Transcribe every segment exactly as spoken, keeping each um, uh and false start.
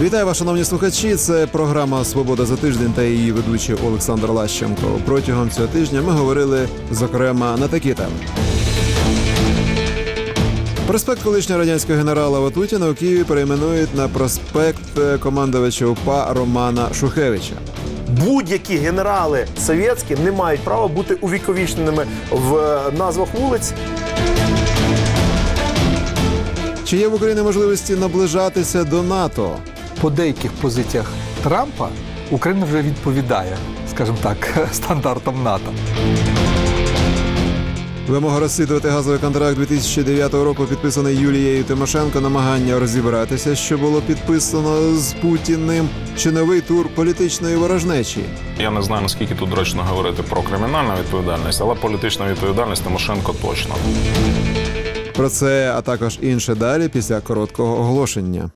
Вітаю вас, шановні слухачі. Це програма «Свобода за тиждень» та її ведучий Олександр Лащенко. Протягом цього тижня ми говорили, зокрема, на такі теми. Проспект колишнього радянського генерала Ватутіна у Києві перейменують на проспект командувача УПА Романа Шухевича. Будь-які генерали совєтські не мають права бути увіковічненими в назвах вулиць. Чи є в Україні можливості наближатися до НАТО? По деяких позиціях Трампа Україна вже відповідає, скажімо так, стандартам НАТО. Вимога розслідувати газовий контракт дві тисячі дев'ятого року, підписаний Юлією Тимошенко, намагання розібратися, що було підписано з Путіним, чи новий тур політичної ворожнечі. Я не знаю, наскільки тут доречно говорити про кримінальну відповідальність, але політична відповідальність Тимошенко точно. Про це, а також інше далі, після короткого оголошення.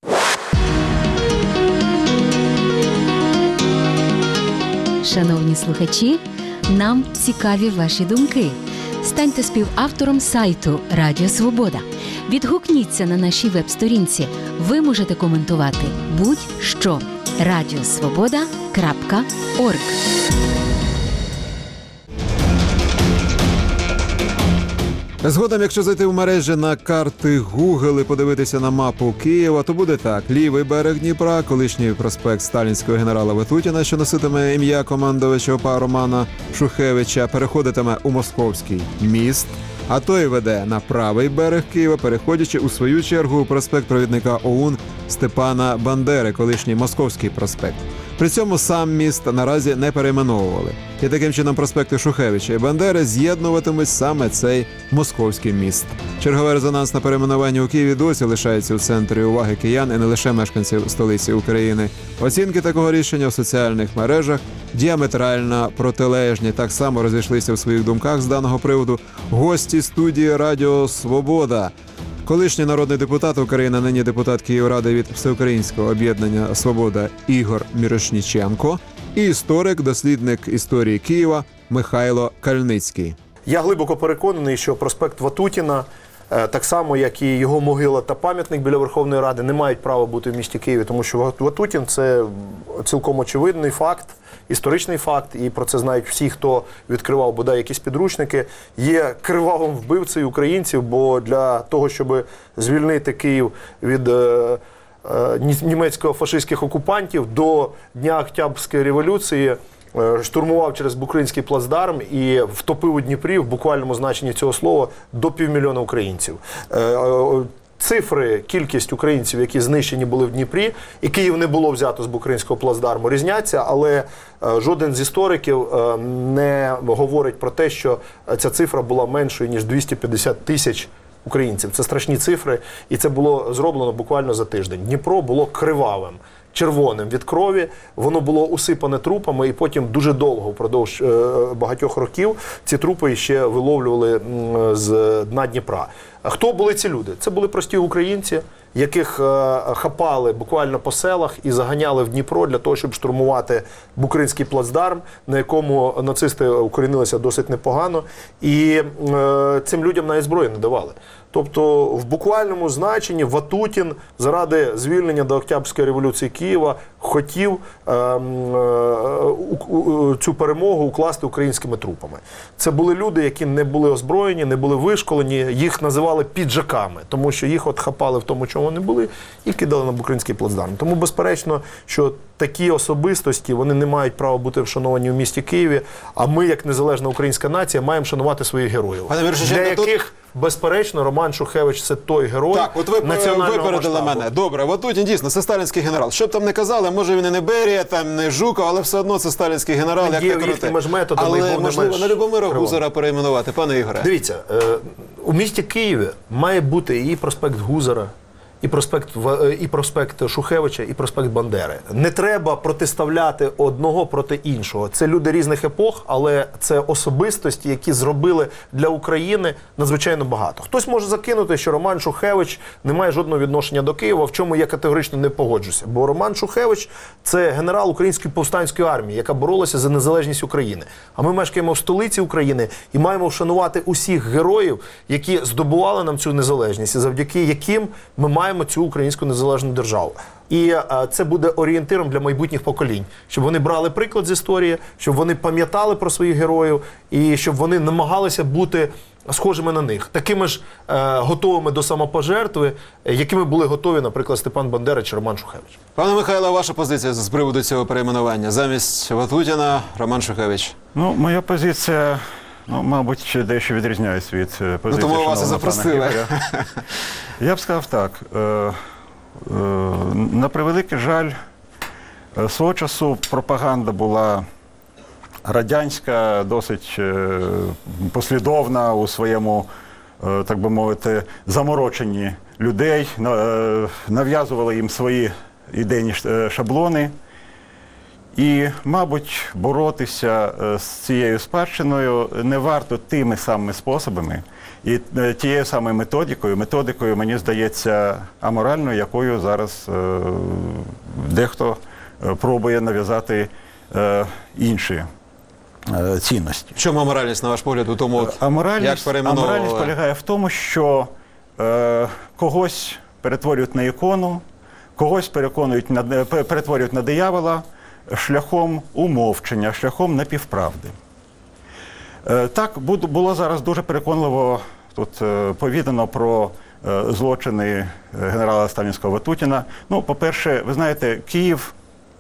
Шановні слухачі, нам цікаві ваші думки. Станьте співавтором сайту Радіо Свобода. Відгукніться на нашій веб-сторінці. Ви можете коментувати будь-що. радіосвобода крапка орг. Згодом, якщо зайти в мережі на карти Google і подивитися на мапу Києва, то буде так. Лівий берег Дніпра, колишній проспект сталінського генерала Ватутіна, що носитиме ім'я командувача ОПА Романа Шухевича, переходитиме у Московський міст, а той веде на правий берег Києва, переходячи у свою чергу у проспект провідника ОУН Степана Бандери, колишній Московський проспект. При цьому сам міст наразі не перейменовували. І таким чином проспекти Шухевича і Бандери з'єднуватимуть саме цей Московський міст. Чергове резонансне перейменування у Києві досі лишається у центрі уваги киян і не лише мешканців столиці України. Оцінки такого рішення в соціальних мережах діаметрально протилежні. Так само розійшлися в своїх думках з даного приводу гості студії Радіо Свобода. Колишній народний депутат України, нині депутат Київради від Всеукраїнського об'єднання «Свобода» Ігор Мірошніченко і історик, дослідник історії Києва Михайло Кальницький. Я глибоко переконаний, що проспект Ватутіна, так само, як і його могила та пам'ятник біля Верховної Ради, не мають права бути в місті Києві, тому що Ватутін – це цілком очевидний факт, історичний факт, і про це знають всі, хто відкривав бодай якісь підручники, є кривавим вбивцею українців, бо для того, щоб звільнити Київ від е, е, німецько-фашистських окупантів, до Дня Октябрьської революції штурмував через Букринський плацдарм і втопив у Дніпрі, в буквальному значенні цього слова, до півмільйона українців. Цифри, кількість українців, які знищені були в Дніпрі, і Київ не було взято з Букринського плацдарму, різняться, але жоден з істориків не говорить про те, що ця цифра була меншою, ніж двісті п'ятдесят тисяч українців. Це страшні цифри, і це було зроблено буквально за тиждень. Дніпро було кривавим, червоним від крові, воно було усипане трупами, і потім дуже довго, впродовж багатьох років, ці трупи ще виловлювали з дна Дніпра. Хто були ці люди? Це були прості українці, яких хапали буквально по селах і заганяли в Дніпро для того, щоб штурмувати Букринський плацдарм, на якому нацисти укорінилися досить непогано, і цим людям навіть зброї не давали. Тобто в буквальному значенні Ватутін заради звільнення до Октябрьської революції Києва хотів е, е, цю перемогу укласти українськими трупами. Це були люди, які не були озброєні, не були вишколені, їх називали піджаками, тому що їх от хапали в тому, чому вони були, і кидали на Букринський плацдарм. Тому безперечно, що такі особистості, вони не мають права бути вшановані в місті Києві, а ми, як незалежна українська нація, маємо шанувати своїх героїв. Для яких, безперечно, Роман Шухевич – це той герой так, от ви випередили масштабу. мене. Добре, Ватутін дійсно, це сталінський генерал. Що б там не казали, може він і не Берія, там не Жуков, але все одно це сталінський генерал, як Є не крути. Але, можливо, на Любомира Гузара перейменувати, пане Ігоре. Дивіться, у місті Києві має бути і проспект Гузара, і проспект, і проспект Шухевича, і проспект Бандери. Не треба протиставляти одного проти іншого. Це люди різних епох, але це особистості, які зробили для України надзвичайно багато. Хтось може закинути, що Роман Шухевич не має жодного відношення до Києва, в чому я категорично не погоджуся. Бо Роман Шухевич – це генерал Української повстанської армії, яка боролася за незалежність України. А ми мешкаємо в столиці України і маємо вшанувати усіх героїв, які здобували нам цю незалежність, і завдяки яким ми маємо маємо цю українську незалежну державу. І е, це буде орієнтиром для майбутніх поколінь, щоб вони брали приклад з історії, щоб вони пам'ятали про своїх героїв і щоб вони намагалися бути схожими на них, такими ж е, готовими до самопожертви, якими були готові, наприклад, Степан Бандера чи Роман Шухевич. Пане Михайло, ваша позиція з приводу цього перейменування? Замість Ватутіна – Роман Шухевич. Ну, моя позиція, ну, мабуть, дещо відрізняється від позиції. Ну, тому вас і шановного пана запросили. Ігоря. Я б сказав так. Е, е, на превеликий жаль, е, свого часу пропаганда була радянська, досить е, послідовна у своєму, е, так би мовити, замороченні людей, на, е, нав'язували їм свої ідейні шаблони. І, мабуть, боротися з цією спадщиною не варто тими самими способами і тією самою методикою, методикою, мені здається, аморальною, якою зараз е, дехто пробує нав'язати е, інші е, цінності. В чому аморальність, на ваш погляд, у тому, от, як Аморальність, перейменовували? аморальність полягає в тому, що е, когось перетворюють на ікону, когось переконують на, перетворюють на диявола, шляхом умовчення, шляхом напівправди. Так, було зараз дуже переконливо тут повідано про злочини генерала Сталінського Ватутіна. Ну, по-перше, ви знаєте, Київ,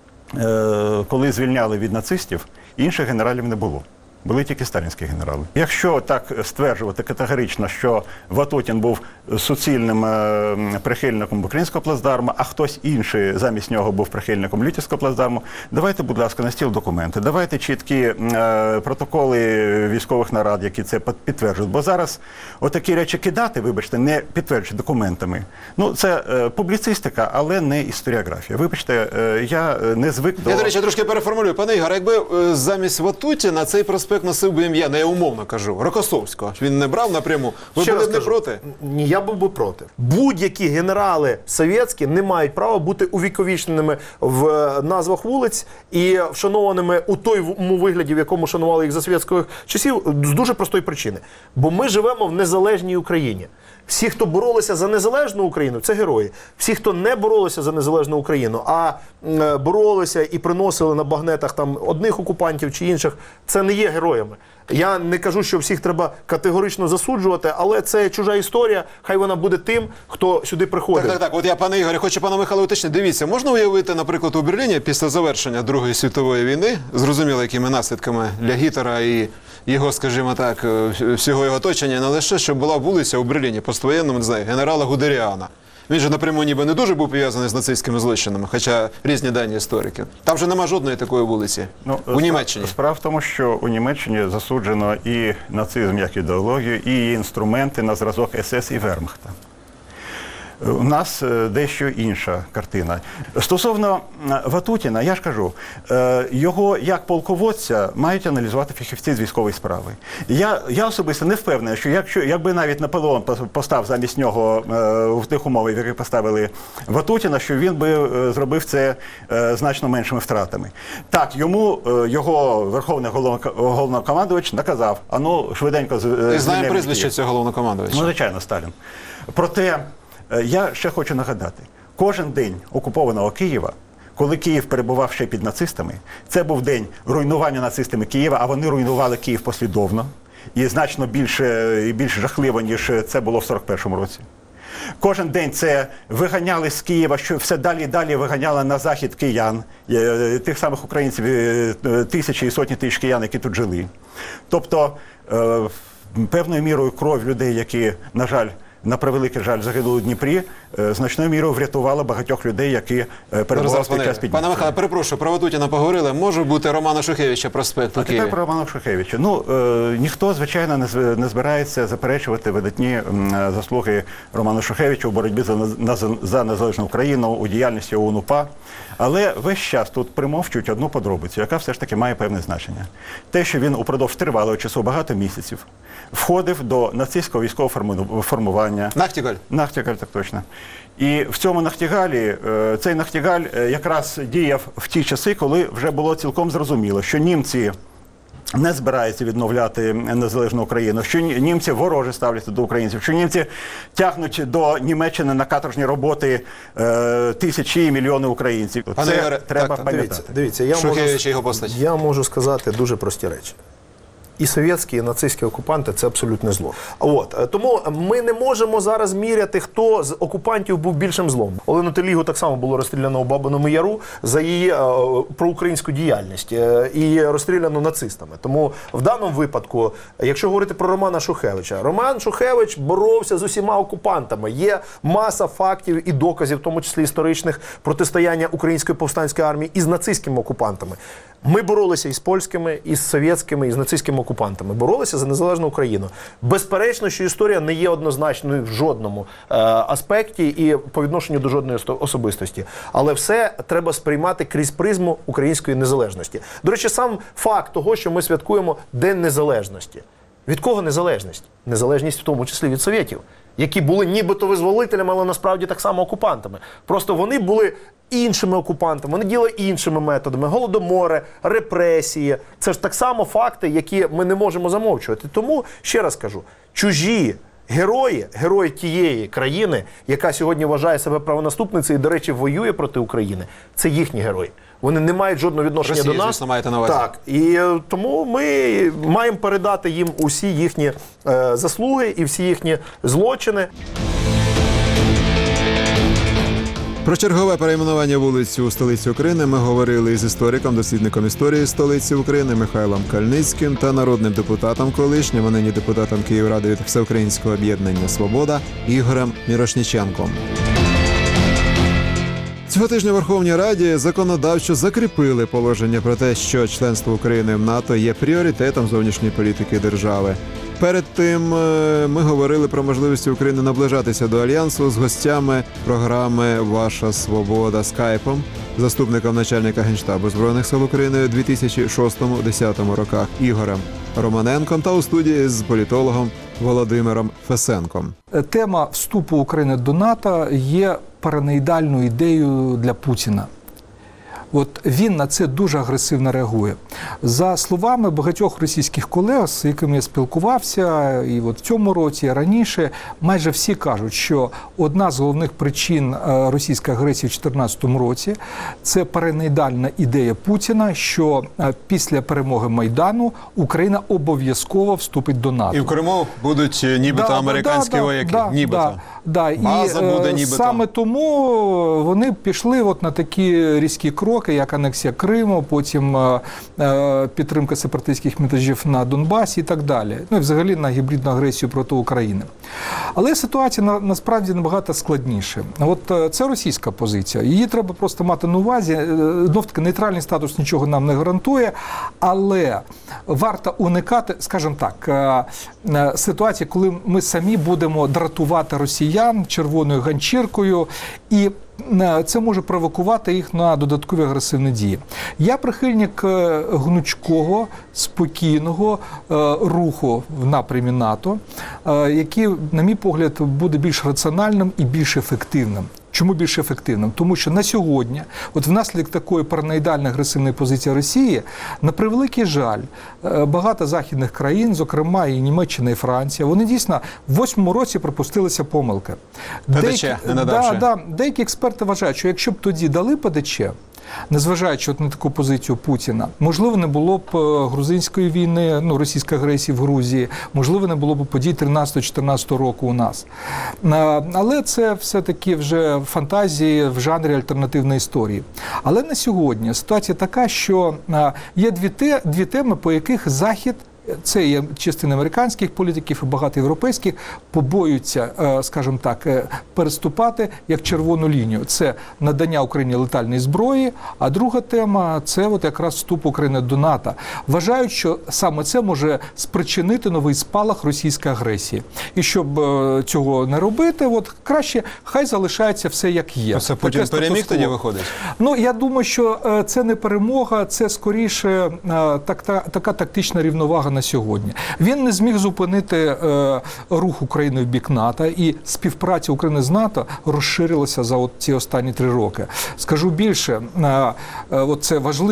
коли звільняли від нацистів, інших генералів не було. Були тільки сталінські генерали. Якщо так стверджувати категорично, що Ватутін був суцільним е, прихильником українського плацдарму, а хтось інший замість нього був прихильником лютівського плацдарму, давайте, будь ласка, на стіл документи, давайте чіткі е, протоколи військових нарад, які це підтверджують. Бо зараз отакі речі кидати, вибачте, не підтверджують документами. Ну, це е, публіцистика, але не історіографія. Вибачте, е, я не звик до... Я, до речі, трошки переформулюю. Пане Ігор, якби е, замість Ватутіна цей проспект носив би ім'я, не я умовно кажу, Рокосовського, він не брав напряму, ви Ще були раз б не кажу, проти? Ні, я був би проти. Будь-які генерали совєтські не мають права бути увіковічненими в назвах вулиць і вшанованими у тому вигляді, в якому шанували їх за совєтських часів, з дуже простої причини. Бо ми живемо в незалежній Україні. Всі, хто боролися за незалежну Україну, це герої. Всі, хто не боролися за незалежну Україну, а е, боролися і приносили на багнетах там одних окупантів чи інших, це не є героями. Я не кажу, що всіх треба категорично засуджувати, але це чужа історія, хай вона буде тим, хто сюди приходить. Так, так, так. От я, пане Ігорі, хочу пана Михайла уточнити. Дивіться, можна уявити, наприклад, у Берліні після завершення Другої світової війни, зрозуміло, якими наслідками для Гітлера і його, скажімо так, всього його оточення, не лише, щоб була вулиця у Берліні, поствоєнному, не знаю, генерала Гудеріана. Він же напряму ніби не дуже був пов'язаний з нацистськими злочинами, хоча різні дані історики. Там же нема жодної такої вулиці. Ну, у Німеччині. Справа в тому, що у Німеччині засуджено і нацизм як ідеологію, і її інструменти на зразок ес ес і Вермахта. У нас дещо інша картина. Стосовно Ватутіна, я ж кажу, його як полководця мають аналізувати фахівці з військової справи. Я, я особисто не впевнений, що якщо, якби навіть Наполеон постав замість нього в тих умовах, в яких поставили Ватутіна, що він би зробив це значно меншими втратами. Так, йому його верховний головнокомандувач наказав, а ну швиденько звільняємо. І знаємо прізвище цього головнокомандувача. Ну, звичайно, Сталін. Проте, я ще хочу нагадати, кожен день окупованого Києва, коли Київ перебував ще під нацистами, це був день руйнування нацистами Києва, а вони руйнували Київ послідовно і значно більше, і більш жахливо, ніж це було в сорок першому році. Кожен день це виганяли з Києва, що все далі і далі виганяли на захід киян, тих самих українців, тисячі і сотні тисяч киян, які тут жили. Тобто, певною мірою кров людей, які, на жаль, на превеликий жаль, загинули у Дніпрі, значною мірою врятувала багатьох людей, які перебували в той час під Дніпром. Пане Михайло, перепрошую, про Ватутіна поговорили. Може бути Романа Шухевича проспект у А Києві? тепер про Романа Шухевича. Ну, е, ніхто, звичайно, не, не збирається заперечувати видатні м, заслуги Романа Шухевича у боротьбі за, за, за незалежну Україну, у діяльності ОУН УПА. Але весь час тут примовчують одну подробицю, яка все ж таки має певне значення. Те, що він упродовж тривалого часу, багато місяців, входив до нацистського військового формування. Нахтігаль? Нахтігаль, так точно. І в цьому Нахтігалі, цей Нахтігаль якраз діяв в ті часи, коли вже було цілком зрозуміло, що німці не збирається відновляти незалежну Україну, що німці вороже ставляться до українців, що німці тягнуть до Німеччини на каторжні роботи е, тисячі і мільйони українців. Пане Це Ігоре, треба так, пам'ятати. Дивіться, дивіться я, Шухевич можу, і його постать. я можу сказати дуже прості речі. І совєтські, і нацистські окупанти – це абсолютне зло. От. Тому ми не можемо зараз міряти, хто з окупантів був більшим злом. Олену Телігу так само було розстріляно у Бабиному Яру за її е, проукраїнську діяльність е, і розстріляно нацистами. Тому в даному випадку, якщо говорити про Романа Шухевича, Роман Шухевич боровся з усіма окупантами. Є маса фактів і доказів, в тому числі історичних, протистояння Української повстанської армії із нацистськими окупантами. Ми боролися і з польськими, і з совєтськими, і з нацистськими окупантами. Боролися за незалежну Україну. Безперечно, що історія не є однозначною в жодному е, аспекті і по відношенню до жодної особистості. Але все треба сприймати крізь призму української незалежності. До речі, сам факт того, що ми святкуємо День Незалежності. Від кого незалежність? Незалежність в тому числі від совєтів, які були нібито визволителями, але насправді так само окупантами. Просто вони були іншими окупантами, вони діяли іншими методами. Голодомори, репресії. Це ж так само факти, які ми не можемо замовчувати. Тому, ще раз кажу, чужі герої, герої тієї країни, яка сьогодні вважає себе правонаступницею і, до речі, воює проти України, це їхні герої. Вони не мають жодного відношення Росія, до нас. звісно, маєте на увазі. Так, і е, тому ми маємо передати їм усі їхні е, заслуги і всі їхні злочини. Про чергове перейменування вулиць у столиці України ми говорили із істориком, дослідником історії столиці України Михайлом Кальницьким та народним депутатом колишнім, а нині депутатом Київради від Всеукраїнського об'єднання «Свобода» Ігорем Мірошніченком. Цього тижня в Верховній Раді законодавчо закріпили положення про те, що членство України в НАТО є пріоритетом зовнішньої політики держави. Перед тим ми говорили про можливості України наближатися до Альянсу з гостями програми «Ваша свобода» скайпом, заступником начальника Генштабу Збройних сил України у дві тисячі шостому-дві тисячі десятому роках Ігорем Романенком та у студії з політологом Володимиром Фесенком. Тема вступу України до НАТО є параноїдальною ідеєю для Путіна. От він на це дуже агресивно реагує. За словами багатьох російських колег, з якими я спілкувався, і от в цьому році, і раніше, майже всі кажуть, що одна з головних причин російської агресії в дві тисячі чотирнадцятому році – це параноїдальна ідея Путіна, що після перемоги Майдану Україна обов'язково вступить до НАТО. І в Криму будуть нібито да, американські да, вояки. Да, нібито. Да, да. База і, буде нібито. Саме тому вони пішли от на такі різкі кроки, як анексія Криму, потім е, підтримка сепаратистських мятежів на Донбасі і так далі. Ну і взагалі на гібридну агресію проти України. Але ситуація на, насправді набагато складніша. От е, це російська позиція. Її треба просто мати на увазі. Е, знов-таки нейтральний статус нічого нам не гарантує, але варто уникати, скажімо так, е, е, ситуації, коли ми самі будемо дратувати росіян червоною ганчіркою, і це може провокувати їх на додаткові агресивні дії. Я прихильник гнучкого, спокійного руху в напрямі НАТО, який, на мій погляд, буде більш раціональним і більш ефективним. Чому більш ефективним? Тому що на сьогодні, от внаслідок такої параноїдальної агресивної позиції Росії, на превеликий жаль, багато західних країн, зокрема і Німеччина, і Франція, вони дійсно в восьмому році припустилися помилки. ПДЧ, не надавши. Да, да, деякі експерти вважають, що якщо б тоді дали ПДЧ, незважаючи от на таку позицію Путіна, можливо, не було б грузинської війни, ну, російської агресії в Грузії, можливо, не було б подій тринадцятого-чотирнадцятого року у нас. Але це все-таки вже фантазії в жанрі альтернативної історії. Але на сьогодні ситуація така, що є дві, те, дві теми, по яких Захід, це є частина американських політиків і багато європейських, побоюються, скажімо так, переступати як червону лінію. Це надання Україні летальної зброї, а друга тема – це от якраз вступ України до НАТО. Вважають, що саме це може спричинити новий спалах російської агресії. І щоб цього не робити, от краще хай залишається все як є. Це Путін переміг тоді виходить? Ну, я думаю, що це не перемога, це скоріше так, та, така тактична рівновага на сьогодні. Він не зміг зупинити е, рух України в бік НАТО, і співпраця України з НАТО розширилася за от ці останні три роки. Скажу більше, е, е, от це важливо,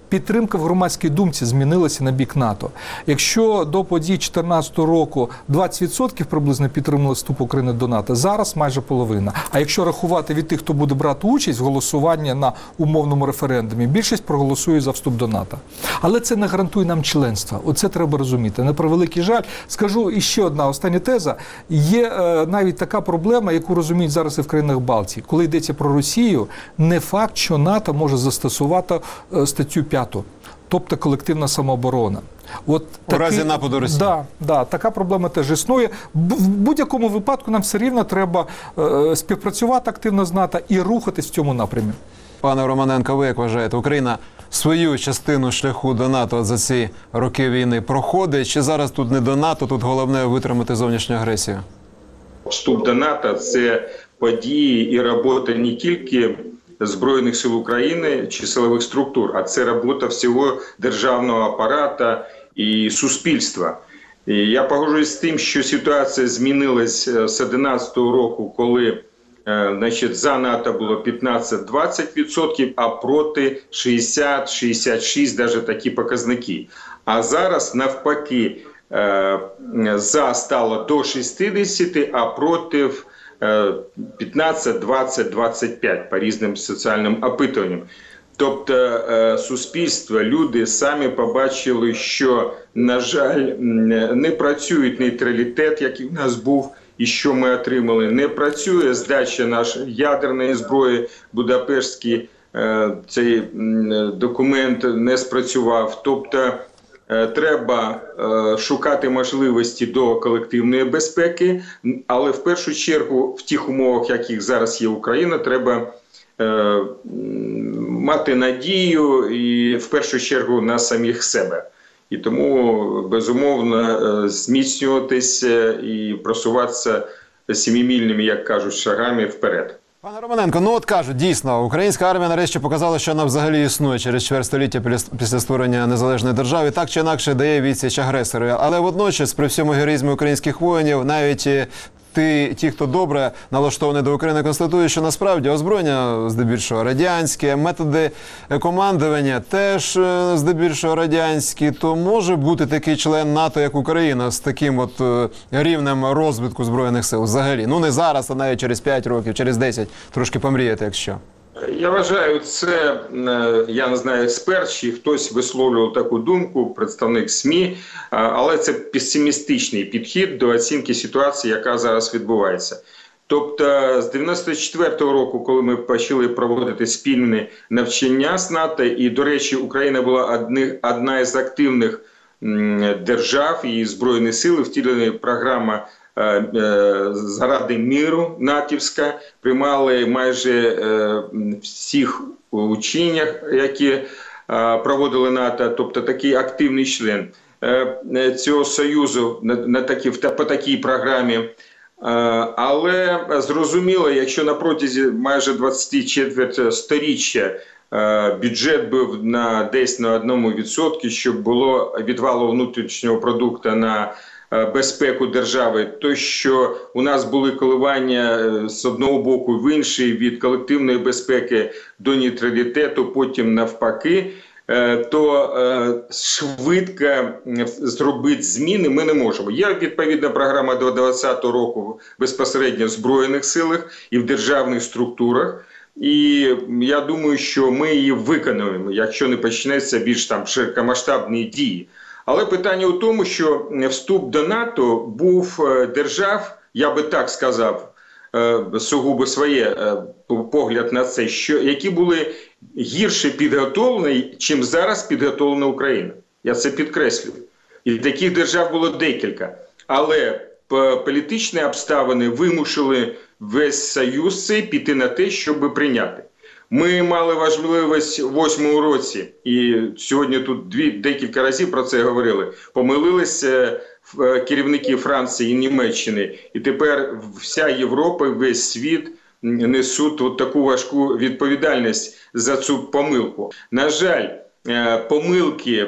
підтримка в громадській думці змінилася на бік НАТО. Якщо до подій дві тисячі чотирнадцятого року двадцять відсотків приблизно підтримали вступ України до НАТО, зараз майже половина. А якщо рахувати від тих, хто буде брати участь в голосуванні на умовному референдумі, більшість проголосує за вступ до НАТО. Але це не гарантує нам членства. Оце треба розуміти. На превеликий жаль, скажу іще одна остання теза. Є е, навіть така проблема, яку розуміють зараз і в країнах Балтії. Коли йдеться про Росію, не факт, що НАТО може застосувати е, статтю п'яту, тобто колективна самооборона. От у разі нападу Росії. Да, да, така проблема теж існує. В будь-якому випадку нам все рівно треба е, співпрацювати активно з НАТО і рухатись в цьому напрямі. Пане Романенко, ви як вважаєте, Україна свою частину шляху до НАТО за ці роки війни проходить? Чи зараз тут не до НАТО, тут головне витримати зовнішню агресію? Вступ до НАТО – це події і робота не тільки Збройних сил України чи силових структур, а це робота всього державного апарату і суспільства. І я погоджуюсь з тим, що ситуація змінилась з дві тисячі одинадцятого року, коли значить, за НАТО було п'ятнадцять-двадцять відсотків, а проти шістдесят-шістдесят шість, навіть такі показники. А зараз навпаки, за стало до шістдесят, а проти п'ятнадцять, двадцять, двадцять п'ять по різним соціальним опитуванням. Тобто суспільство, люди самі побачили, що, на жаль, не працює нейтралітет, який в нас був, і що ми отримали. Не працює здача нашої ядерної зброї. Будапештський цей документ не спрацював. Тобто треба шукати можливості до колективної безпеки, але в першу чергу в тих умовах, яких зараз є Україна, треба мати надію і в першу чергу на самих себе. І тому, безумовно, зміцнюватися і просуватися сімимільними, як кажуть, шагами вперед. Пане Романенко, ну от кажуть, дійсно, українська армія нарешті показала, що вона взагалі існує через чверть століття після створення незалежної держави, так чи інакше дає відсіч агресору. Але водночас, при всьому героїзмі українських воїнів, навіть ті, ті, хто добре налаштований до України, констатують, що насправді озброєння здебільшого радянське, методи командування теж здебільшого радянські, то може бути такий член НАТО, як Україна, з таким от рівнем розвитку Збройних сил взагалі. Ну не зараз, а навіть через п'ять років, через десять, трошки помріяти, якщо. Я вважаю, це, я не знаю, експерт, чи хтось висловлював таку думку, представник СМІ, але це песимістичний підхід до оцінки ситуації, яка зараз відбувається. Тобто з дев'яносто четвертого року, коли ми почали проводити спільне навчання з НАТО, і, до речі, Україна була одні, одна із активних держав і Збройні сили, втілена програма заради миру натівська, приймали майже всіх ученнях, які проводили НАТО, тобто такий активний член цього союзу на такі, по такій програмі. Але зрозуміло, якщо на протязі майже двадцяти четверть сторіччя бюджет був на десь на одному відсотку, щоб було відвалу внутрішнього продукту на безпеку держави, то що у нас були коливання з одного боку в інший, від колективної безпеки до нейтралітету, потім навпаки, то швидко зробити зміни ми не можемо. Є відповідна програма до двадцятого року безпосередньо в Збройних силах і в державних структурах. І я думаю, що ми її виконуємо, якщо не почнеться більш там широкомасштабні дії. Але питання у тому, що вступ до НАТО був держав, я би так сказав, сугубо своє погляд на це, що які були гірше підготовлені, чим зараз підготовлена Україна. Я це підкреслюю. І таких держав було декілька. Але політичні обставини вимусили весь Союз цей піти на те, щоб прийняти. Ми мали важливість в восьмому році, і сьогодні тут дві, декілька разів про це говорили, помилилися керівники Франції і Німеччини, і тепер вся Європа, весь світ несуть от таку важку відповідальність за цю помилку. На жаль, помилки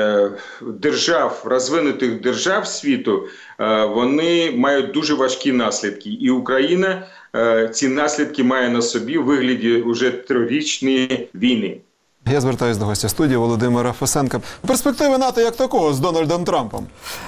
держав, розвинутих держав світу, вони мають дуже важкі наслідки. І Україна ці наслідки має на собі у вигляді вже трирічної війни. Я звертаюся до гостя студії Володимира Фесенка. Перспективи НАТО як такого з Дональдом Трампом?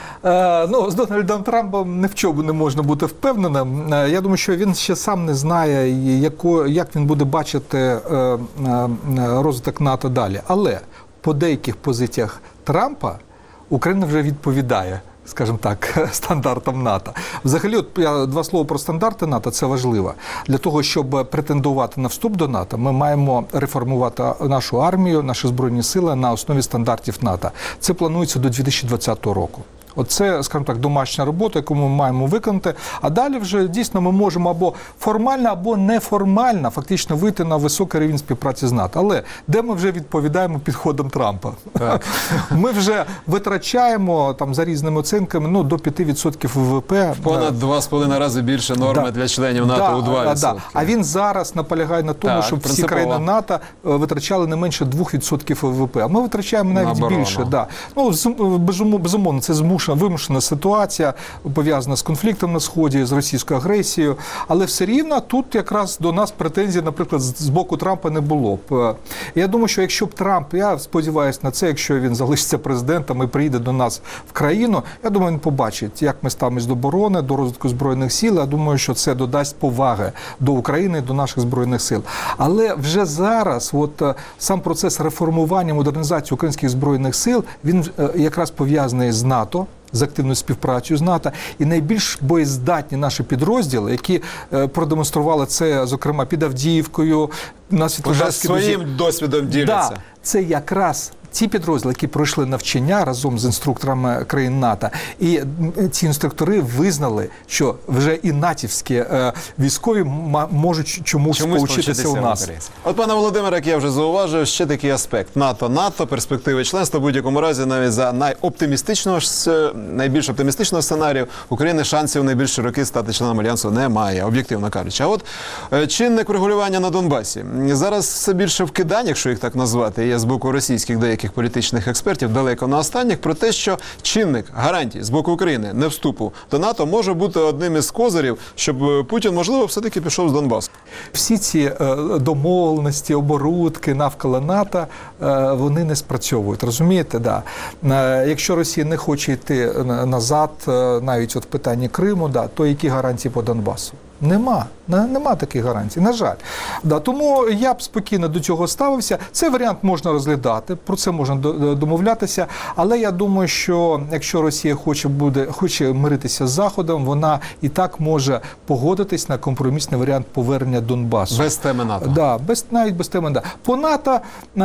Е, ну, з Дональдом Трампом ні в чому не можна бути впевненим. Е, я думаю, що він ще сам не знає, яко, як він буде бачити е, е, розвиток НАТО далі. Але по деяких позиціях Трампа Україна вже відповідає, скажімо так, стандартам НАТО. Взагалі, от я два слова про стандарти НАТО, це важливо. Для того, щоб претендувати на вступ до НАТО, ми маємо реформувати нашу армію, наші збройні сили на основі стандартів НАТО. Це планується до дві тисячі двадцятого року. Оце, скажімо так, домашня робота, яку ми маємо виконати. А далі вже дійсно ми можемо або формально, або неформально фактично вийти на високий рівень співпраці з НАТО. Але де ми вже відповідаємо підходам Трампа? Так. Ми вже витрачаємо там за різними оцінками ну, до п'яти відсотків ВВП. Понад два з половиною рази більше норми да. для членів НАТО да, у два відсотки. Да. А він зараз наполягає на тому, так, щоб принципово. всі країни НАТО витрачали не менше двох відсотків ВВП. А ми витрачаємо навіть більше. Да. Ну, безумовно, це змушено. Вимушена ситуація, пов'язана з конфліктом на Сході, з російською агресією, але все рівно тут якраз до нас претензій, наприклад, з боку Трампа не було б. Я думаю, що якщо б Трамп, я сподіваюся на це, якщо він залишиться президентом і приїде до нас в країну, я думаю, він побачить, як ми ставимось до оборони, до розвитку Збройних сил. Я думаю, що це додасть поваги до України, до наших Збройних сил. Але вже зараз от, сам процес реформування, модернізації українських Збройних сил, він якраз пов'язаний з НАТО, з активною співпрацею з НАТО. І найбільш боєздатні наші підрозділи, які е, продемонстрували це, зокрема, під Авдіївкою, на Світлодарській Вже своїм досвідом діляться. Да, це якраз ті підрозділи, які пройшли навчання разом з інструкторами країн НАТО, і ці інструктори визнали, що вже і натівські е, військові можуть чомусь, чомусь повчитися у нас. От, пане Володимире, як я вже зауважив, ще такий аспект. НАТО, НАТО, перспективи членства, в будь-якому разі, навіть за найоптимістичного, найбільш оптимістичного сценарію України шансів найбільш широкі стати членом Альянсу немає, об'єктивно кажучи. А от чинник врегулювання на Донбасі. Зараз все більше вкидань, якщо їх так назвати, є з боку російських деяких політичних експертів, далеко на останніх, про те, що чинник гарантій з боку України не вступу до НАТО може бути одним із козирів, щоб Путін, можливо, все-таки пішов з Донбасу. Всі ці е, домовленості, оборудки навколо НАТО, е, вони не спрацьовують, розумієте? Да. Е, якщо Росія не хоче йти назад, е, навіть от в питанні Криму, да, то які гарантії по Донбасу? Нема. Нема таких гарантій, на жаль. Да, тому я б спокійно до цього ставився. Цей варіант можна розглядати, про це можна домовлятися, але я думаю, що якщо Росія хоче, буде, хоче миритися з Заходом, вона і так може погодитись на компромісний варіант повернення Донбасу. Без теми НАТО. Да, без, навіть без теми НАТО. По НАТО е,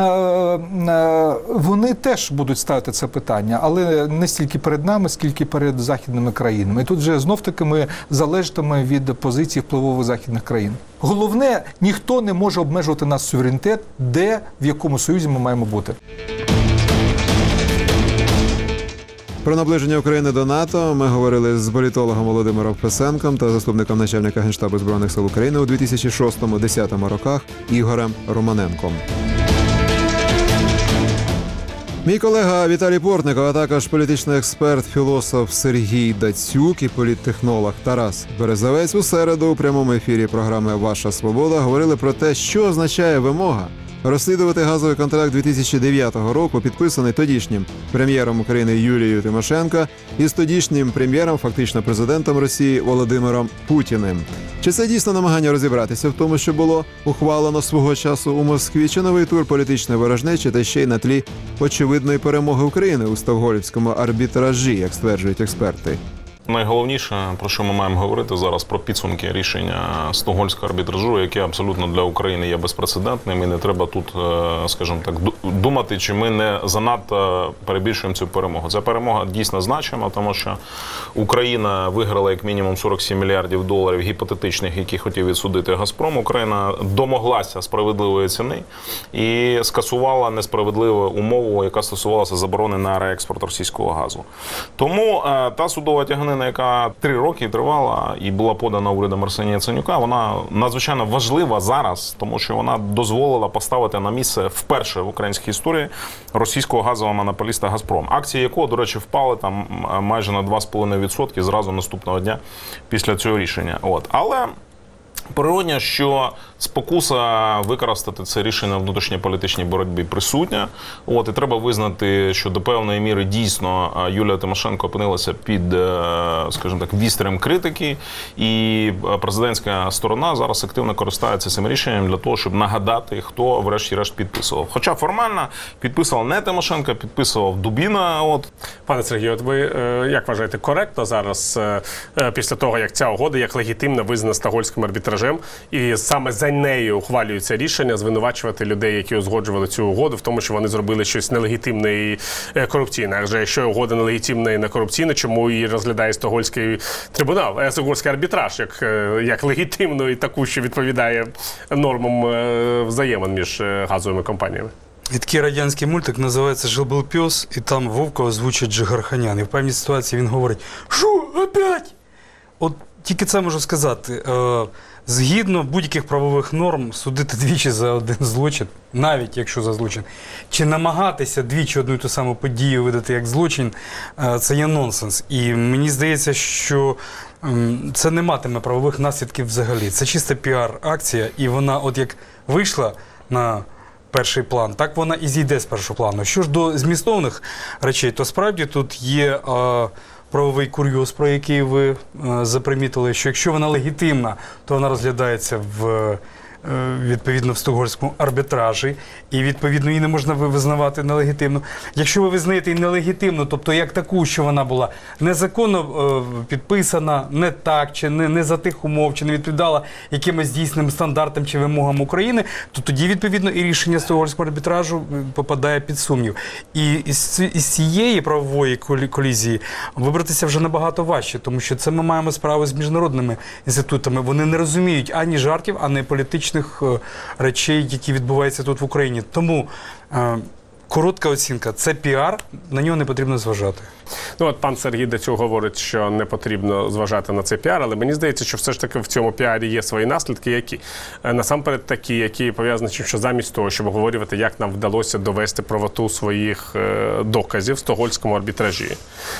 е, вони теж будуть ставити це питання, але не стільки перед нами, скільки перед західними країнами. І тут вже знов-таки ми залежатиме від позиції впливових західних країн. Головне, ніхто не може обмежувати наш суверенітет, де, в якому союзі ми маємо бути. Про наближення України до НАТО ми говорили з політологом Володимиром Фесенком та заступником начальника Генштабу Збройних сил України у дві тисячі шостому - дві тисячі десятому роках Ігорем Романенком. Мій колега Віталій Портников, а також політичний експерт, філософ Сергій Дацюк і політтехнолог Тарас Березовець у середу у прямому ефірі програми «Ваша свобода» говорили про те, що означає вимога розслідувати газовий контракт дві тисячі дев'ятого року, підписаний тодішнім прем'єром України Юлією Тимошенко і з тодішнім прем'єром, фактично президентом Росії Володимиром Путіним. Чи це дійсно намагання розібратися в тому, що було ухвалено свого часу у Москві, чи новий тур політичної ворожнечі, та ще й на тлі очевидної перемоги України у стокгольмському арбітражі, як стверджують експерти? Найголовніше, про що ми маємо говорити зараз, про підсумки рішення стокгольмського арбітражу, яке абсолютно для України є безпрецедентним, і не треба тут, скажімо так, думати, чи ми не занадто перебільшуємо цю перемогу. Ця перемога дійсно значима, тому що Україна виграла як мінімум сорок сім мільярдів доларів гіпотетичних, які хотів відсудити «Газпром». Україна домоглася справедливої ціни і скасувала несправедливу умову, яка стосувалася заборони на реекспорт російського газу. Тому та судова тяганина, яка три роки тривала і була подана урядом Арсенія Яценюка, вона надзвичайно важлива зараз, тому що вона дозволила поставити на місце вперше в українській історії російського газового монополіста «Газпром», акції якого, до речі, впали там майже на два з половиною відсотки зразу наступного дня після цього рішення. От. Але природно, що спокуса використати це рішення в внутрішньополітичній боротьбі присутня. От, і треба визнати, що до певної міри дійсно Юлія Тимошенко опинилася під, скажімо так, вістрям критики, і президентська сторона зараз активно користується цим рішенням для того, щоб нагадати, хто врешті-решт підписував. Хоча формально підписував не Тимошенко, підписував Дубіна. От. Пане Сергію, от ви як вважаєте, коректно зараз, після того, як ця угода як легітимна визнана Стокгольмським арбітражем, і саме за нею ухвалюється рішення звинувачувати людей, які узгоджували цю угоду, в тому, що вони зробили щось нелегітимне і корупційне. Адже якщо угода нелегітимна і не корупційна, чому її розглядає Стокгольмський трибунал, Стокгольмський арбітраж, як, як легітимну і таку, що відповідає нормам взаємин між газовими компаніями? І такий радянський мультик називається «Жил-был пес», і там Вовка озвучить Джигарханян. І в певній ситуації він говорить: «Що, опять?» От тільки це можу сказати. Згідно будь-яких правових норм, судити двічі за один злочин, навіть якщо за злочин, чи намагатися двічі одну і ту саму подію видати як злочин, це є нонсенс. І мені здається, що це не матиме правових наслідків взагалі. Це чиста піар-акція, і вона от як вийшла на перший план, так вона і зійде з першого плану. Що ж до змістовних речей, то справді тут є а, правовий курйоз, про який ви а, запримітили, що якщо вона легітимна, то вона розглядається в відповідно в Стокгольмському арбітражі, і відповідно її не можна визнавати нелегітимно. Якщо ви визнаєте її нелегітимно, тобто як таку, що вона була незаконно е, підписана, не так, чи не, не за тих умов, чи не відповідала якимось дійсним стандартам чи вимогам України, то тоді відповідно і рішення Стокгольмського арбітражу попадає під сумнів. І із, із цієї правової колізії вибратися вже набагато важче, тому що це ми маємо справу з міжнародними інститутами. Вони не розуміють ані жартів, ані політичних речей, які відбуваються тут в Україні. Тому е, коротка оцінка – це піар, на нього не потрібно зважати. Ну от пан Сергій до цього говорить, що не потрібно зважати на цей піар, але мені здається, що все ж таки в цьому піарі є свої наслідки, які насамперед такі, які пов'язані, що замість того, щоб обговорювати, як нам вдалося довести правоту своїх доказів в Стокгольмському арбітражі,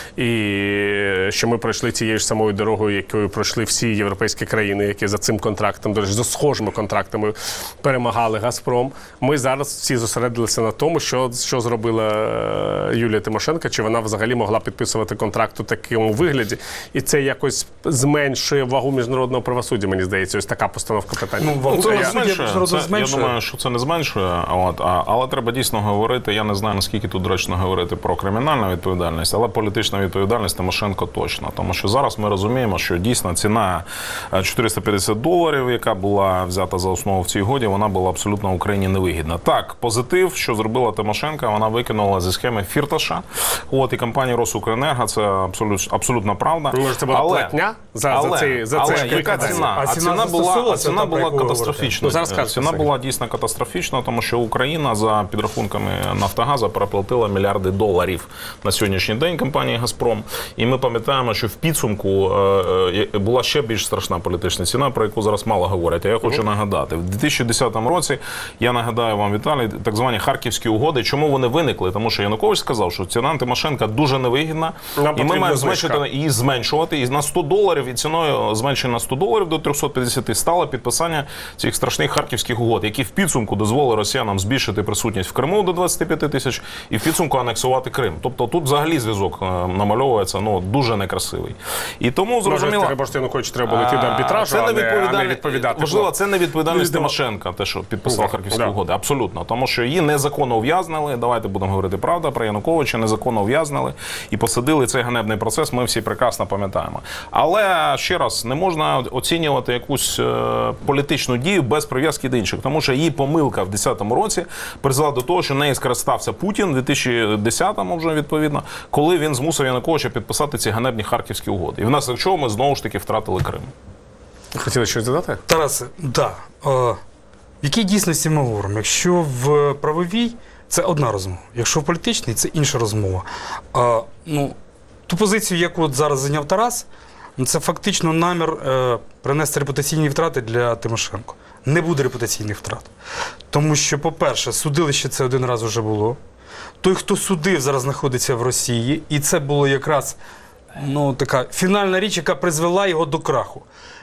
і що ми пройшли цією ж самою дорогою, якою пройшли всі європейські країни, які за цим контрактом, до речі, за схожими контрактами перемагали «Газпром», ми зараз всі зосередилися на тому, що, що зробила Юлія Тимошенко, чи вона взагалі могла підписувати контракт у такому вигляді, і це якось зменшує вагу міжнародного правосуддя, мені здається, ось така постановка питання. Ну, ну, це не зменшує. Це, я думаю, що це не зменшує, от, а, але треба дійсно говорити, я не знаю, наскільки тут доречно говорити про кримінальну відповідальність, але політична відповідальність Тимошенко точно, тому що зараз ми розуміємо, що дійсно ціна чотириста п'ятдесят доларів, яка була взята за основу в цій угоді, вона була абсолютно Україні невигідна. Так, позитив, що зробила Тимошенко, вона викинула зі схеми Фірташа, от, і компанія Росукренерго, це абсолютно, абсолютно правда. Може, це була але, платня за, але, за цей за але, це яка викидання? ціна? А ціна, а ціна була, а ціна була катастрофічна. Ну, зараз ціна була дійсно катастрофічна, тому що Україна за підрахунками Нафтогаза переплатила мільярди доларів на сьогоднішній день компанії «Газпром». І ми пам'ятаємо, що в підсумку була ще більш страшна політична ціна, про яку зараз мало говорять. А я хочу нагадати, в дві тисячі десятому році, я нагадаю вам, Віталій, так звані Харківські угоди, чому вони виникли? Тому що Янукович сказав, що ціна Тимошенка дуже невигідна, нам і ми маємо зменшити знижка. її зменшувати. І на сто доларів, і ціною зменшення на сто доларів до триста п'ятдесят стало підписання цих страшних харківських угод, які в підсумку дозволили росіянам збільшити присутність в Криму до двадцяти п'яти тисяч і в підсумку анексувати Крим. Тобто тут взагалі зв'язок намальовується, ну, дуже некрасивий. І тому зрозуміло... Може, може Янукович треба було йти до арбітражу, це а, не не, а не відповідати. Можливо, це не відповідальність Ну, Тимошенка, те, що підписала да, Харківські да. угоди. Абсолютно. Тому що її незаконно ув'язнили, давайте будемо говорити правду, про Януковича незаконно ув'язнили і посадили цей ганебний процес, ми всі прекрасно пам'ятаємо. Але, ще раз, не можна оцінювати якусь е, політичну дію без прив'язки до інших, тому що її помилка в дві тисячі десятому році призвела до того, що нею скористався Путін в дві тисячі десятому вже відповідно, коли він змусив Януковича підписати ці ганебні харківські угоди. І внаслідок чого ми знову ж таки втратили Крим. Хотіли щось додати? Тарасе, да. Е, в якій дійсності ми говоримо? Якщо в правовій, це одна розмова. Якщо в політичній, це інша розмова. Е, ну, ту позицію, яку от зараз зайняв Тарас, це фактично намір е, принести репутаційні втрати для Тимошенко. Не буде репутаційних втрат. Тому що, по-перше, судилище це один раз вже було. Той, хто судив, зараз знаходиться в Росії. І це було якраз ну, така фінальна річ, яка призвела його до краху.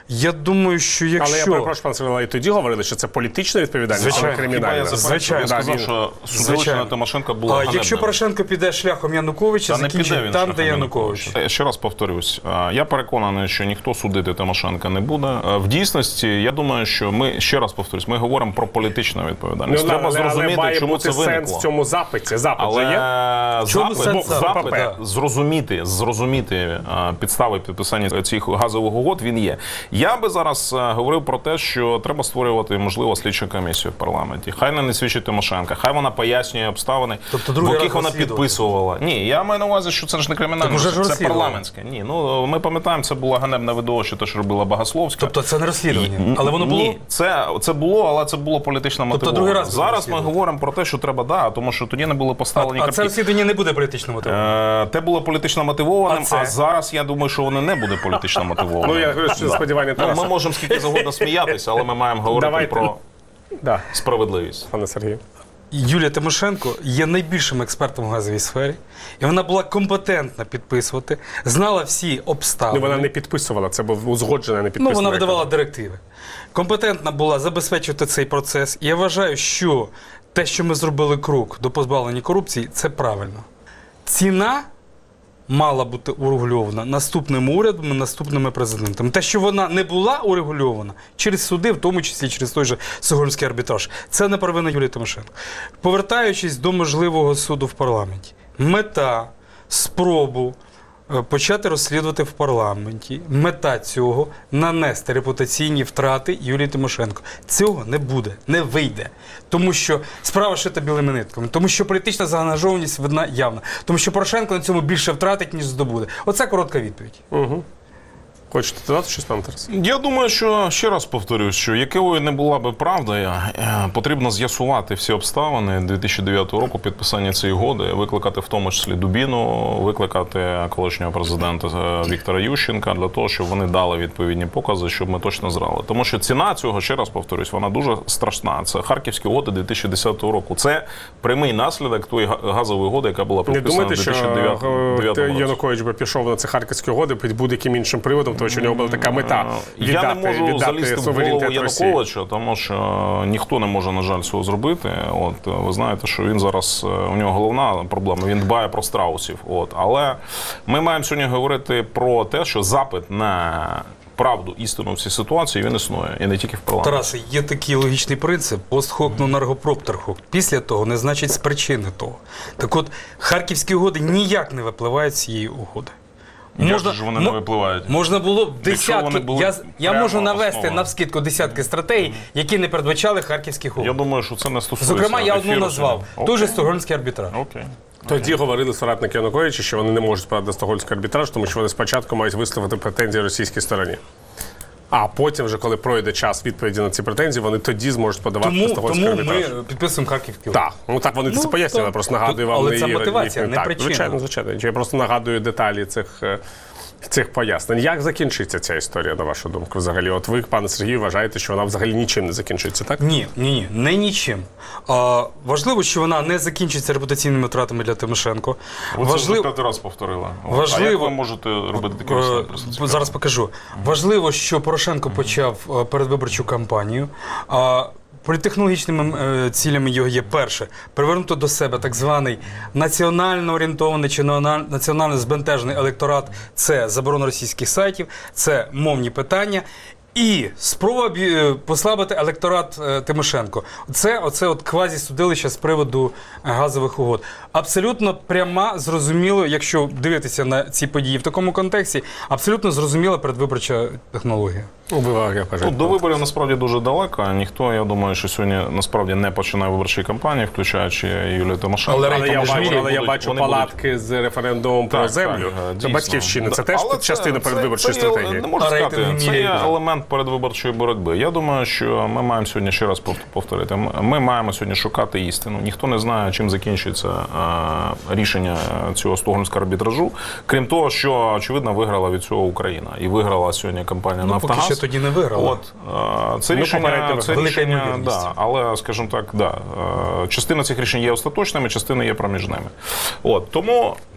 Я думаю, що якщо... Але я перепрошую, пане Сергій, і тоді говорили, що це політична відповідальність, а не Звичайно. кримінальна. Хіба я заперечую, я сказав, він- що судилища Тимошенко було А ганебним. якщо Порошенко піде шляхом Януковича, Та не піде закінчить він там, шляхом де Янукович. Я ще раз повторюсь, а, я переконаний, що ніхто судити Тимошенка не буде. А, В дійсності, я думаю, що ми, ще раз повторюсь, ми говоримо про політичну відповідальність. Ну, Треба але, але зрозуміти, має чому бути це сенс виникло. в цьому запиті. Запит Але же є. Чому запит, сенс запит, запиту? запит зрозуміти, зрозуміти а, підстави підписання цих газових угод, він є. Я би зараз а, говорив про те, що треба створювати, можливо, слідчу комісію в парламенті. Хай не свідчить Тимошенка, хай вона пояснює обставини, Тобто в другий яких раз вона розслідувати. підписувала. Ні, я маю на увазі, що це ж не кримінальне, Так уже ж це розслідували. парламентське. Ні, ну ми пам'ятаємо, це було ганебне видовище, те, що робила Богословська. Тобто це не розслідування, але воно було? Ні, це, це було, але це було політично мотивовано. Тобто другий раз Зараз ми розслідування. говоримо про те, що треба, да, тому що тоді не були поставлені А, а картки. це розслідування не буде політично мотивовано? Е, Те було політично мотивованим, А це? а зараз я думаю, що воно не буде політично мотивованим. Ну, я говорю, що сподівання Ну, Тараса. ми можемо скільки завгодно сміятися, але ми маємо говорити Давайте. про Да, справедливість. пане Сергію. Юлія Тимошенко є найбільшим експертом в газовій сфері, і вона була компетентна підписувати, знала всі Ну, обставини. вона не підписувала, це був узгоджене, не Ну, підписане. вона як видавала кажуть. директиви. Компетентна була забезпечувати цей процес. І я вважаю, що те, що ми зробили крок до позбавлення корупції, це правильно. Ціна мала бути урегульована наступним урядом і наступними президентами. Те, що вона не була урегульована через суди, в тому числі через той же Стокгольмський арбітраж, це не провина Юлії Тимошенко. Повертаючись до можливого суду в парламенті, мета, спробу е, почати розслідувати в парламенті, мета цього – нанести репутаційні втрати Юлії Тимошенко. Цього не буде, не вийде. Тому що справа шита білими нитками, тому що політична заангажованість видна явна, тому що Порошенко на цьому більше втратить, ніж здобуде. Оце коротка відповідь. Угу. Хочете додати щось, пане Тарас? Я думаю, що ще раз повторюю, що якою не була би правда, е, потрібно з'ясувати всі обставини дві тисячі дев'ятого року підписання цієї угоди, викликати в тому числі Дубіну, викликати колишнього президента е, Віктора Ющенка для того, щоб вони дали відповідні покази, щоб ми точно знали. Тому що ціна цього, ще раз повторюсь, вона дуже страшна. Це Харківські угоди дві тисячі десятого року. Це прямий наслідок тої га- газової угоди, яка була Не підписана в думаєте, дві що тисячі дев'ятому е, році. Янукович би пішов на ці харківські угоди під будь-яким іншим приводом, тому що у нього була така мета віддати, Я не можу віддати залізти в голову суверенітет Росії. Януковича, тому що ніхто не може, на жаль, цього зробити. От ви знаєте, що він зараз, у нього головна проблема, він дбає про страусів. От, але ми маємо сьогодні говорити про те, що запит на правду, істину в цій ситуації, він існує, і не тільки в парламенті. Тарасе, є такий логічний принцип «пост хок нон ерго пропter хок». Після того не значить з причини того. Так от, харківські угоди ніяк не випливають з цієї угоди. Як же ж вони не мо- випливають? Можна було б Якщо десятки, вони були я, я прямо можу навести основані. навскидку десятки стратегій, які не передбачали харківських угод. Я думаю, що це не стосується Зокрема, я одну ефіру назвав. сьогодні. Той же Окей. Стокгольмський арбітраж. Окей. Тоді говорили соратники Януковича, що вони не можуть подати Стокгольмський арбітраж, тому що вони спочатку мають висловити претензії російській стороні. А потім, вже коли пройде час відповіді на ці претензії, вони тоді зможуть подавати Тому, Стокгольмський тому арбітраж. ми підписуємо харківські угоди. Так, ну так вони Ну, це пояснювали, то- просто нагадую то- вам. але це її- мотивація, їхню- не так, причина. Звичайно, звичайно. Я просто нагадую деталі цих, е, цих пояснень. Як закінчиться ця історія, на вашу думку, взагалі? От ви, пане Сергію, вважаєте, що вона взагалі нічим не закінчується, так? Ні, ні, ні, не нічим. А, важливо, що вона не закінчиться репутаційними втратами для Тимошенко. Ви це вже Важливо, п'ятий раз повторила. От. А Важливо- як ви можете робити такі Е, висновки? Зараз покажу. Важливо, що Порошенко почав е, передвиборчу кампанію. А політтехнологічними е, цілями його є перше привернути до себе так званий національно орієнтований чи національно- національно збентежений електорат. Це заборона російських сайтів, це мовні питання. І спроба е, послабити електорат е, Тимошенко. Це оце от квазі-судилище з приводу е, газових угод. Абсолютно пряма, зрозуміло, якщо дивитися на ці події в такому контексті, абсолютно зрозуміла передвиборча технологія. Ну, ви, я Ну, до виборів насправді дуже далеко. Ніхто, я думаю, що сьогодні насправді не починає виборчі кампанії, включаючи Юлію Тимошенко. Але Але я рейтинги ж бачу, міряють. але я Будуть- бачу вони будуть. палатки з референдумом про Так, землю. так, Це дійсно. батьківщина. Це Да. теж Але частина це- передвиборчої це є- стратегії. Не можу А сказати, рейтинги це є міряють. елемент передвиборчої боротьби. Я думаю, що ми маємо сьогодні ще раз пов- повторити. Ми- Ми маємо сьогодні шукати істину. Ніхто не знає, чим закінчиться е, рішення цього стокгольмського арбітражу. Крім того, що очевидно виграла від цього Україна і виграла сьогодні компанія Ну, поки «Нафтогаз». що тоді не виграла. От е, це Ну, рішення, попередньо це велика рішення, ймовірність. да, але, скажімо так, да, е, частина цих рішень є остаточними, частина є проміжними. От тому.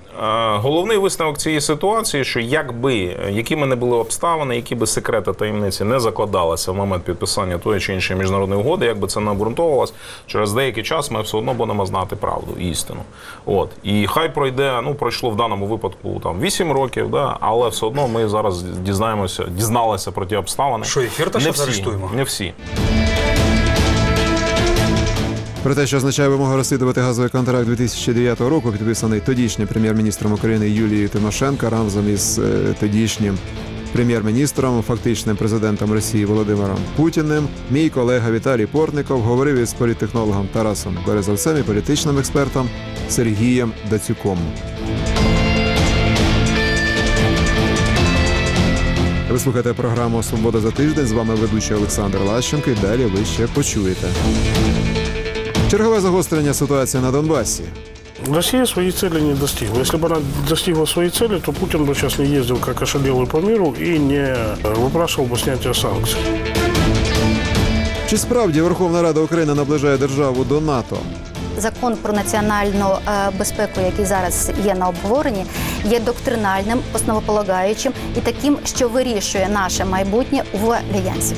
Головний висновок цієї ситуації, що якби, якими не були обставини, які би секрети таємниці не закладалися в момент підписання тої чи іншої міжнародної угоди, якби це не обґрунтовувалось, через деякий час ми все одно будемо знати правду і істину. От. І хай пройде, ну, пройшло в даному випадку там вісім років, да, але все одно ми зараз дізнаємося, дізналися про ті обставини. Що, ефір та не що всі, заарештуємо? не всі. Про те, що означає вимога розслідувати газовий контракт дві тисячі дев'ятого року, підписаний тодішнім прем'єр-міністром України Юлією Тимошенко разом із е, тодішнім прем'єр-міністром, фактичним президентом Росії Володимиром Путіним, мій колега Віталій Портников говорив із політтехнологом Тарасом Березовцем і політичним експертом Сергієм Дацюком. Ви слухаєте програму «Свобода за тиждень». З вами ведучий Олександр Лащенко. І далі ви ще почуєте. Чергове загострення ситуації на Донбасі. Россия свои цели не достигла. Если бы она достигла свои цели, то Путин бы сейчас не ездил как ошалелый по миру и не выпрашивал бы снятие санкций. Чи справді Верховна Рада України наближає державу до НАТО? Закон про національну е, безпеку, який зараз є на обговоренні, є доктринальним, основополагаючим і таким, що вирішує наше майбутнє в Альянсі.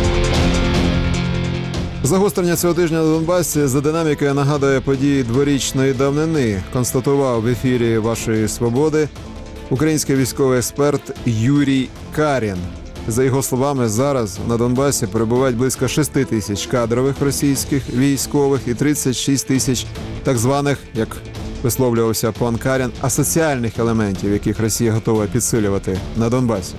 Загострення цього тижня на Донбасі за динамікою нагадує події дворічної давнини, констатував в ефірі «Вашої свободи» український військовий експерт Юрій Карін. За його словами, зараз на Донбасі перебувають близько шести тисяч кадрових російських військових і тридцять шість тисяч так званих, як висловлювався пан Карін, асоціальних елементів, яких Росія готова підсилювати на Донбасі.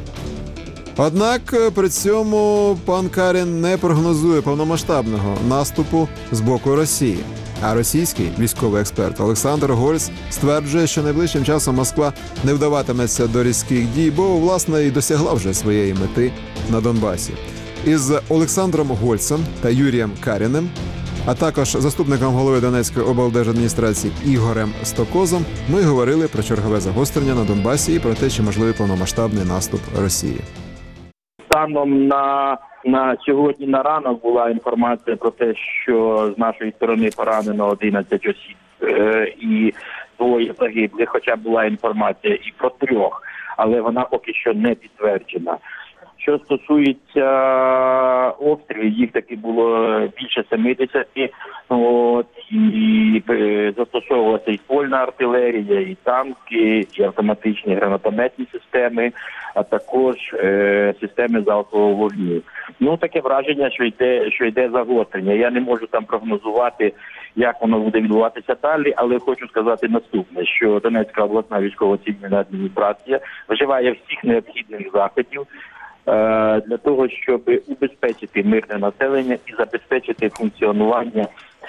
Однак при цьому пан Карін не прогнозує повномасштабного наступу з боку Росії. А російський військовий експерт Олександр Гольц стверджує, що найближчим часом Москва не вдаватиметься до різких дій, бо, власне, і досягла вже своєї мети на Донбасі. Із Олександром Гольцем та Юрієм Каріним, а також заступником голови Донецької облдержадміністрації Ігорем Стокозом, ми говорили про чергове загострення на Донбасі і про те, чи можливий повномасштабний наступ Росії. Станом на, на сьогодні на ранок була інформація про те, що з нашої сторони поранено одинадцять осіб е, і двоє загиблих, хоча була інформація і про трьох, але вона поки що не підтверджена. Що стосується обстрілів, їх таки було більше семидесяти, от, і застосовувалася і ствольна артилерія, і танки, і автоматичні гранатометні системи, а також е, системи залпового вогню. Ну, таке враження, що йде, що йде загострення. Я не можу там прогнозувати, як воно буде відбуватися далі, але хочу сказати наступне, що Донецька обласна військово-цивільна адміністрація вживає всіх необхідних заходів для того, щоб убезпечити мирне населення і забезпечити функціонування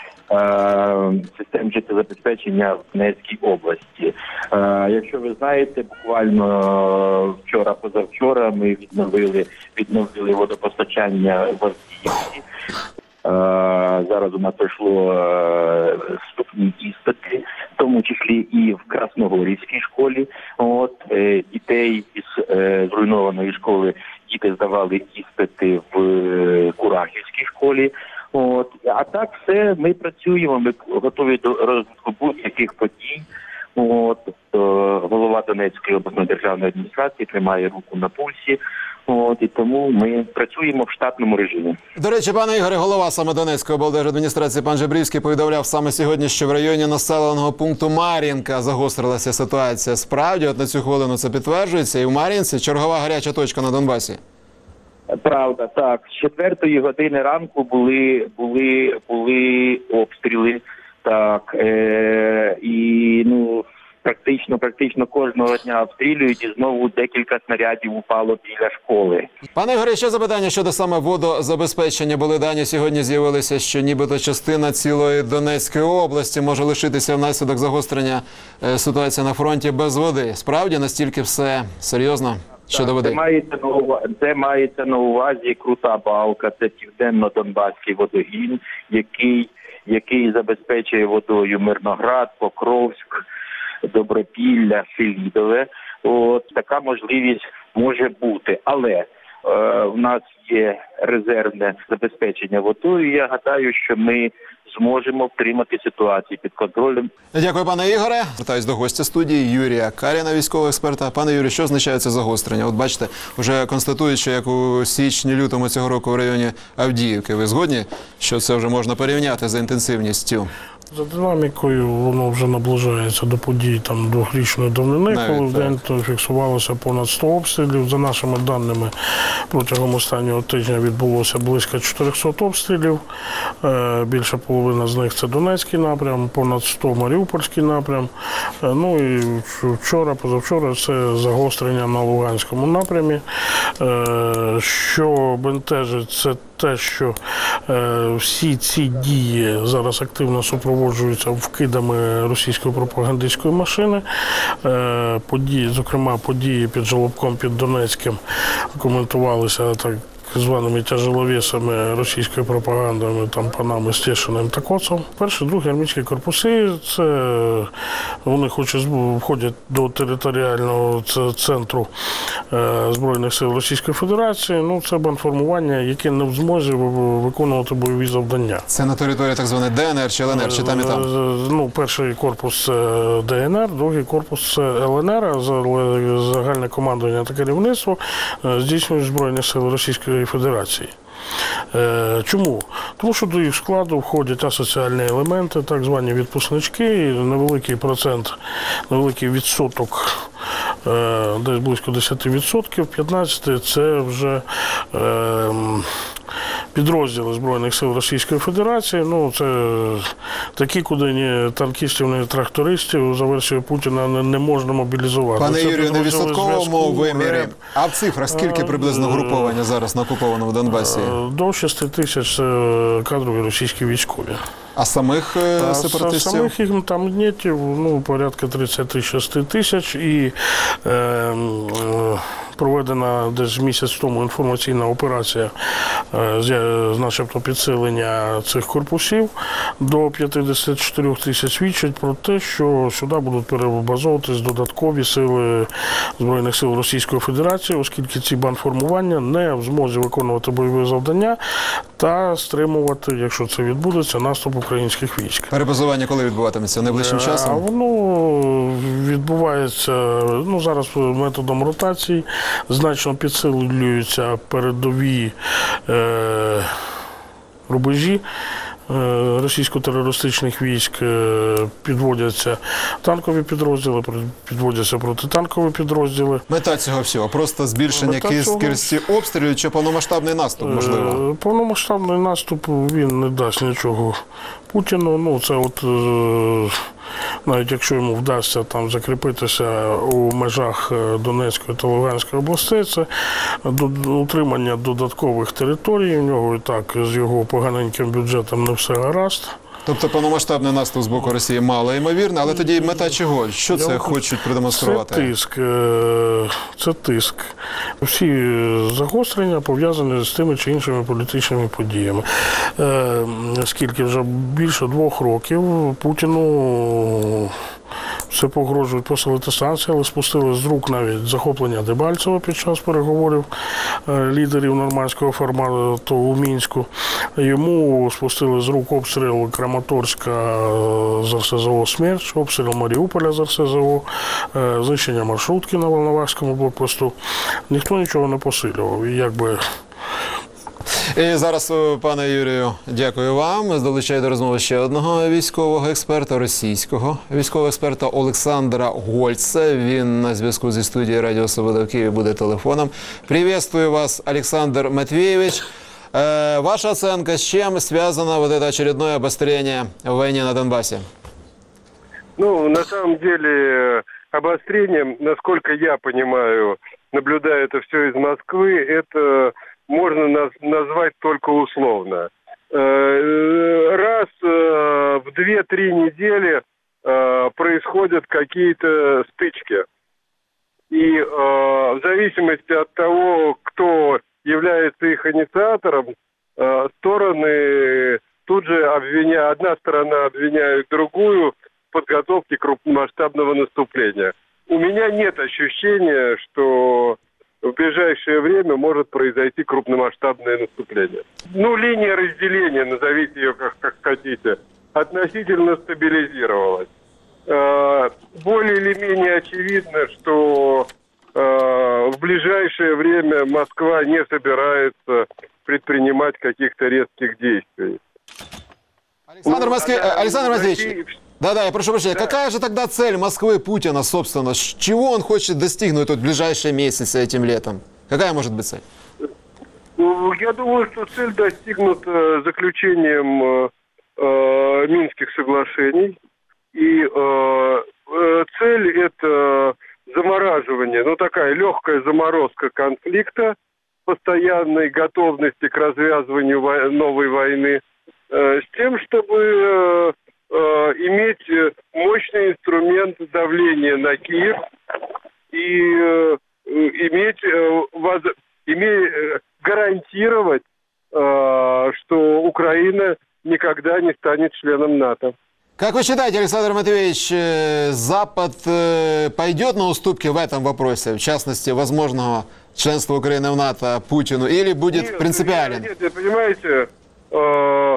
е, систем життєзабезпечення в Донецькій області. Е, якщо ви знаєте, буквально вчора-позавчора ми відновили, відновили водопостачання в Авдіївці. Uh, зараз у нас пройшло uh, вступні іспити, в тому числі і в Красногорівській школі. От е, дітей із е, зруйнованої школи діти здавали іспити в е, Курахівській школі. От а так все ми працюємо. Ми готові до розвитку будь-яких подій. От тобто голова Донецької обласної державної адміністрації тримає руку на пульсі. От, і тому ми працюємо в штатному режимі. До речі, пане Ігоре, голова саме Донецької облдержадміністрації пан Жебрівський повідомляв саме сьогодні, що в районі населеного пункту Мар'їнка загострилася ситуація. Справді, от на цю хвилину це підтверджується. І в Мар'їнці чергова гаряча точка на Донбасі. Правда, так. З четвертої години ранку були, були, були обстріли. Так, е- і ну... Практично, практично кожного дня обстрілюють, і знову декілька снарядів упало біля школи. Пане Ігоре, ще запитання щодо саме водозабезпечення. Були дані сьогодні, з'явилися, що нібито частина цілої Донецької області може лишитися внаслідок загострення е, ситуації на фронті без води. Справді, настільки все серйозно щодо води? Це мається на увазі, це мається на увазі Крута Балка, це південно-донбаський водогін, який, який забезпечує водою Мирноград, Покровськ, Добропілля, Селідове. От така можливість може бути. Але в нас є резервне забезпечення водою. Я гадаю, що ми зможемо втримати ситуацію під контролем. Дякую, пане Ігоре. Звертаюсь до гостя студії Юрія Каріна, військового експерта. Пане Юрію, що означає це загострення? От бачите, вже констатують, що як у січні-лютому цього року в районі Авдіївки. Ви згодні, що це вже можна порівняти за інтенсивністю? За динамікою воно вже наближається до подій там двохрічної давнини, Навіть коли в так. день то фіксувалося понад сто обстрілів. За нашими даними, протягом останнього тижня відбулося близько чотириста обстрілів. Е, Більша половина з них – це Донецький напрям, понад сто Маріупольський напрям. Е, Ну і вчора, позавчора – це загострення на Луганському напрямі. Е, Що бентежить, це те, що е, всі ці дії зараз активно супроводжуються вкидами російської пропагандистської машини. Е, події, зокрема, події під Жолобком, під Донецьким коментувалися так званими тяжеловесами російської пропаганди, там панами Стешиним та Коцом. Перші, другі армійські корпуси, це вони хоч і входять до територіального центру е, Збройних сил Російської Федерації, ну це бандформування, яке не в змозі виконувати бойові завдання. Це на території так званої Д Н Р чи Л Н Р, чи там і там? Ну, перший корпус – це Д Н Р, другий корпус – це Л Н Р, загальне командування та керівництво здійснюють Збройні сили Російської Федерації. Чому? Тому що до їх складу входять асоціальні елементи, так звані відпускнички, і невеликий процент, невеликий відсоток, десь близько десять відсотків, п'ятнадцять – це вже підрозділи Збройних сил Російської Федерації. Ну, це такі, куди ні танкістів, ні трактористів за версією Путіна не, не можна мобілізувати. Пане Це Юрію, не в підрозділи відсотковому зв'язку, вимірі, РЕБ. а в цифрах скільки приблизно груповання зараз на окупованому Донбасі? До шість тисяч кадрові російські військові. А самих е, А сепаратистів? самих їх там нетів, ну, порядка тридцять шість тисяч, і е, е, проведена десь місяць тому інформаційна операція е, з, з начебто підсилення цих корпусів до п'ятдесят чотири тисяч свідчить про те, що сюди будуть перебазовуватись додаткові сили Збройних сил Російської Федерації, оскільки ці бандформування не в змозі виконувати бойові завдання та стримувати, якщо це відбудеться, наступ українських військ. Перебазування коли відбуватиметься? Найближчим А часом? воно відбувається, ну, зараз методом ротації, значно підсилюються передові е, рубежі е, російсько-терористичних військ, е, підводяться танкові підрозділи, підводяться протитанкові підрозділи. Мета цього всього? Просто збільшення Мета кіль- цього- кількості обстрілів чи повномасштабний наступ, можливо? Е, Повномасштабний наступ, він не дасть нічого Путіну. Ну, це от, е, навіть якщо йому вдасться там закріпитися у межах Донецької та Луганської областей, це до- утримання додаткових територій. У нього і так з його поганеньким бюджетом не все гаразд. Тобто повномасштабний наступ з боку Росії мало ймовірно, але тоді мета чого? Що це Я хочуть продемонструвати? Це тиск. е, Це тиск. Всі загострення пов'язані з тими чи іншими політичними подіями. Е, Скільки вже більше двох років Путіну все погрожують посилити санкції, але спустили з рук навіть захоплення Дебальцева під час переговорів е, лідерів нормандського формату у Мінську. Йому спустили з рук обстріл Краматорська е, з Р С З О «Смерч», обстріл Маріуполя з Р С З О, е, знищення маршрутки на Волноваському блокпосту. Ніхто нічого не посилював. І якби І зараз, пане Юрію, дякую вам. Долучаю до розмови ще одного військового експерта, російського військового експерта Олександра Гольца. Він на зв'язку зі студією Радіо Свобода в Києві буде телефоном. Приветствую вас, Александр Матвеевич. Э, ваша оценка, с чем связано вот это очередное обострение в войне на Донбассе? Ну, на самом деле, обострением, насколько я понимаю, наблюдая это все из Москвы, это можно наз- назвать только условно. Э, Раз э, в две-три недели э, происходят какие-то стычки. И э, в зависимости от того, кто является их инициатором, э, стороны тут же обвиняют, одна сторона обвиняет другую в подготовке крупномасштабного наступления. У меня нет ощущения, что в ближайшее время может произойти крупномасштабное наступление. Ну, линия разделения, назовите ее как, как хотите, относительно стабилизировалась. Более или менее очевидно, что в ближайшее время Москва не собирается предпринимать каких-то резких действий. Александр, Ну, Москве... она- Александр Матвеевич, Россия- да-да, я прошу прощения, какая же тогда цель Москвы Путина, собственно? Ш- Чего он хочет достигнуть вот в ближайшие месяцы этим летом? Какая может быть цель? Ну, Я думаю, что цель достигнута заключением э, э, Минских соглашений. И э, э, цель – это замораживание, ну такая легкая заморозка конфликта, постоянной готовности к развязыванию во- новой войны, э, с тем, чтобы э, э, иметь э, мощный инструмент давления на Киев и э, э, иметь, э, воз... име... э, гарантировать, э, что Украина никогда не станет членом НАТО. Как вы считаете, Александр Матвеевич, э, Запад э, пойдет на уступки в этом вопросе, в частности, возможного членства Украины в НАТО Путину, или будет Нет, принципиален? Нет, нет, понимаете, э,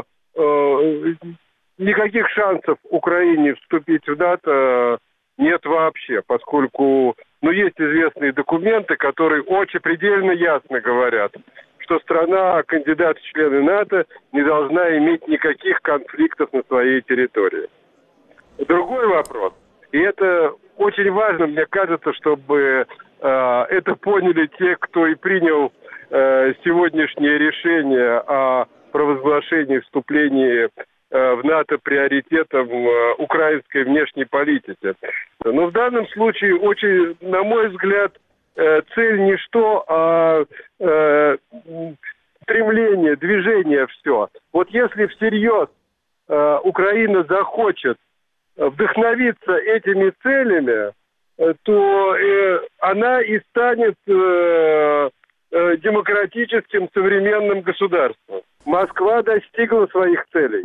э, никаких шансов Украине вступить в НАТО нет вообще, поскольку, ну, есть известные документы, которые очень предельно ясно говорят, что страна, кандидат в члены НАТО, не должна иметь никаких конфликтов на своей территории. Другой вопрос, и это очень важно, мне кажется, чтобы э, это поняли те, кто и принял э, сегодняшнее решение о провозглашении вступления э, в НАТО приоритетом э, украинской внешней политики. Но в данном случае, очень, на мой взгляд, э, цель не что, а э, стремление, движение, все. Вот если всерьез э, Украина захочет вдохновиться этими целями, э, то э, она и станет э, э, демократическим современным государством. Москва достигла своих целей.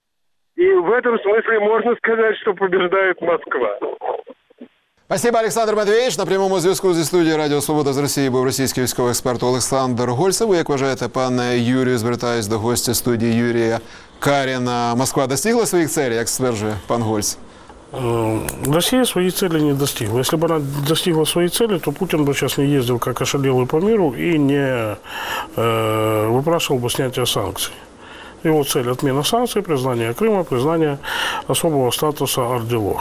И в этом смысле можно сказать, что побеждает Москва. Спасибо, Олександр Матвеевич. На прямому зв'язку зі студії Радіо Свобода з Росії був російський військовий експерт Олександр Гольцев. Як вважаєте, пане Юрію, звертаюсь до гостя студії Юрія Каріна. Москва достигла своїх цілей, як стверджує пан Гольц? Россия свои цели не достигла. Если бы она достигла своей цели, то Путин бы сейчас не ездил как ошалелый по миру и не э, выпрашивал бы снятие санкций. Его цель – отмена санкций, признание Крыма, признание особого статуса Ардело.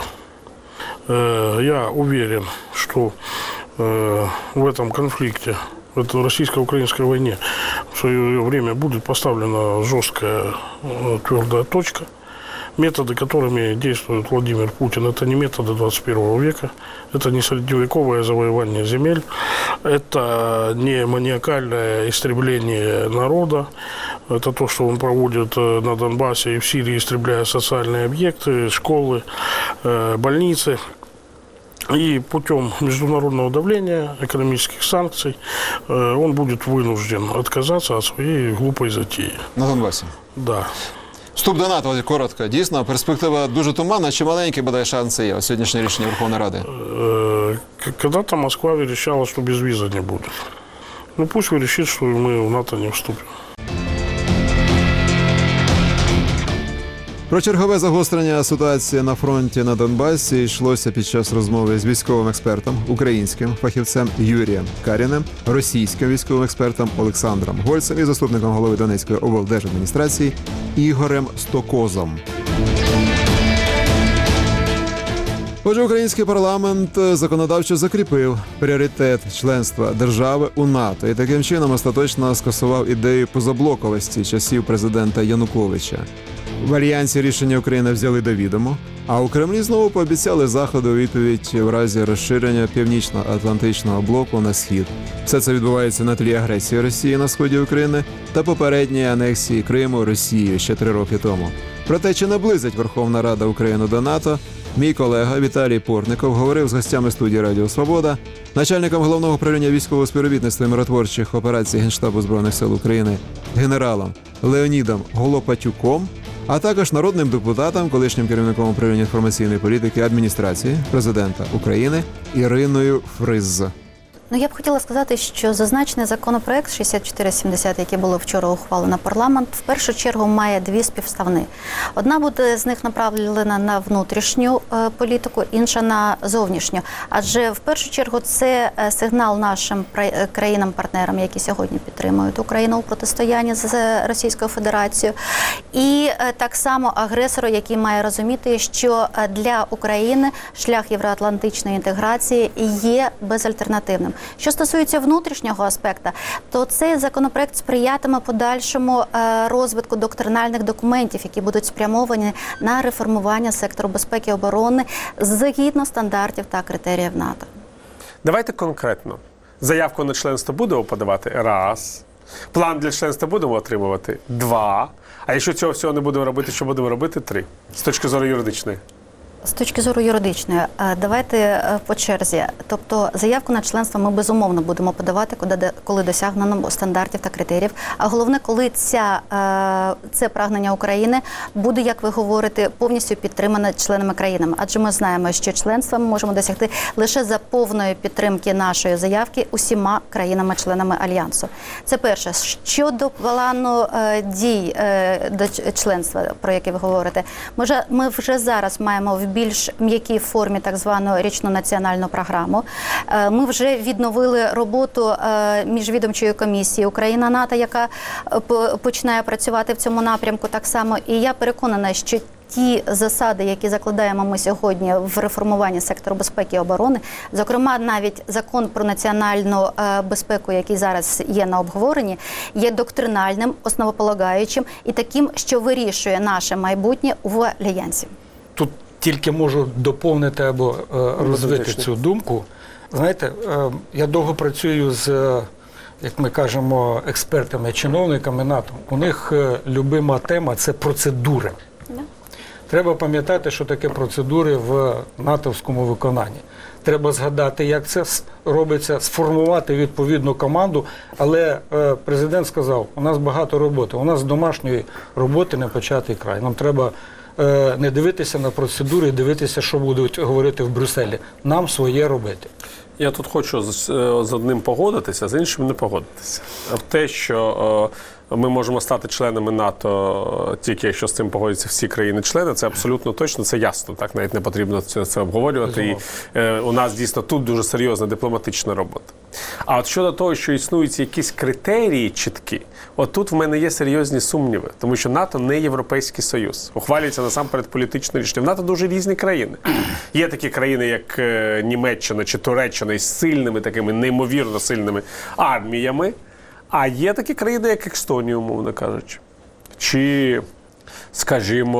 Э, я уверен, что э, в этом конфликте, в этой российско-украинской войне в свое время будет поставлена жесткая э, твердая точка. Методы, которыми действует Владимир Путин, это не методы двадцать первого века, это не средневековое завоевание земель, это не маниакальное истребление народа, это то, что он проводит на Донбассе и в Сирии, истребляя социальные объекты, школы, больницы. И путем международного давления, экономических санкций, он будет вынужден отказаться от своей глупой затеи. На Донбасі? Да. Вступ до НАТО, коротко. Дійсно, перспектива дуже туманна. Чи маленькі, бодай, шанси є? Ось сьогоднішнє рішення Верховної Ради. Когда-то Москва верещала, что без виза не будет. Ну пусть верещит, что мы в НАТО не вступим. Про чергове загострення ситуації на фронті на Донбасі йшлося під час розмови з військовим експертом, українським фахівцем Юрієм Каріним, російським військовим експертом Олександром Гольцем і заступником голови Донецької облдержадміністрації Ігорем Стокозом. Отже, український парламент законодавчо закріпив пріоритет членства держави у НАТО і таким чином остаточно скасував ідею позаблоковості часів президента Януковича. В Альянсі рішення України взяли до відома, а у Кремлі знову пообіцяли Заходу відповідь в разі розширення Північно-Атлантичного блоку на схід. Все це відбувається на тлі агресії Росії на сході України та попередньої анексії Криму Росією ще три роки тому. Проте, чи наблизить Верховна Рада Україну до НАТО, мій колега Віталій Портников говорив з гостями студії Радіо Свобода, начальником Головного управління військового співробітництва і миротворчих операцій Генштабу Збройних сил України генералом Леонідом Голопатюком, а також народним депутатом, колишнім керівником управління інформаційної політики адміністрації президента України Іриною Фриз. Ну, я б хотіла сказати, що зазначений законопроект шістдесят чотири сімдесят, який було вчора ухвалено парламент, в першу чергу має дві співставни. Одна буде з них направлена на внутрішню е, політику, інша на зовнішню. Адже в першу чергу це е, сигнал нашим пра- країнам-партнерам, які сьогодні підтримують Україну у протистоянні з Російською Федерацією. І е, так само агресору, який має розуміти, що е, для України шлях євроатлантичної інтеграції є безальтернативним. Що стосується внутрішнього аспекту, то цей законопроект сприятиме подальшому е, розвитку доктринальних документів, які будуть спрямовані на реформування сектору безпеки і оборони згідно стандартів та критеріїв НАТО. Давайте конкретно. Заявку на членство будемо подавати? Раз. План для членства будемо отримувати? Два. А якщо цього всього не будемо робити, що будемо робити? Три. З точки зору юридичної. З точки зору юридичної, давайте по черзі. Тобто заявку на членство ми безумовно будемо подавати, коли досягнено стандартів та критеріїв. А головне, коли ця, це прагнення України буде, як ви говорите, повністю підтримане членами країнами. Адже ми знаємо, що членство ми можемо досягти лише за повної підтримки нашої заявки усіма країнами-членами Альянсу. Це перше. Щодо плану дій до членства, про яке ви говорите, ми вже, ми вже зараз маємо в більш м'якій формі так звану річну національну програму. Ми вже відновили роботу міжвідомчої комісії Україна-НАТО, яка починає працювати в цьому напрямку так само. І я переконана, що ті засади, які закладаємо ми сьогодні в реформуванні сектору безпеки і оборони, зокрема навіть закон про національну безпеку, який зараз є на обговоренні, є доктринальним, основополагаючим і таким, що вирішує наше майбутнє в Альянсі. Тут тільки можу доповнити або е, розвити цю думку. Знаєте, е, я довго працюю з, е, як ми кажемо, експертами, чиновниками НАТО. У них е, любима тема – це процедури. Yeah. Треба пам'ятати, що таке процедури в натовському виконанні. Треба згадати, як це робиться, сформувати відповідну команду. Але е, президент сказав, у нас багато роботи, у нас домашньої роботи не початий край. Нам треба не дивитися на процедури, дивитися, що будуть говорити в Брюсселі. Нам своє робити. Я тут хочу з, з одним погодитися, з іншим не погодитися. Те, що е, ми можемо стати членами НАТО тільки якщо з цим погодяться всі країни-члени, це абсолютно точно, це ясно. Так, навіть не потрібно це, це обговорювати. І е, у нас дійсно тут дуже серйозна дипломатична робота. А от щодо того, що існують якісь критерії чіткі, от тут в мене є серйозні сумніви, тому що НАТО не Європейський Союз. Ухвалюється насамперед політичне рішення. В НАТО дуже різні країни. Є такі країни, як Німеччина чи Туреччина, із сильними такими, неймовірно сильними арміями, а є такі країни, як Естонія, умовно кажучи, чи, скажімо,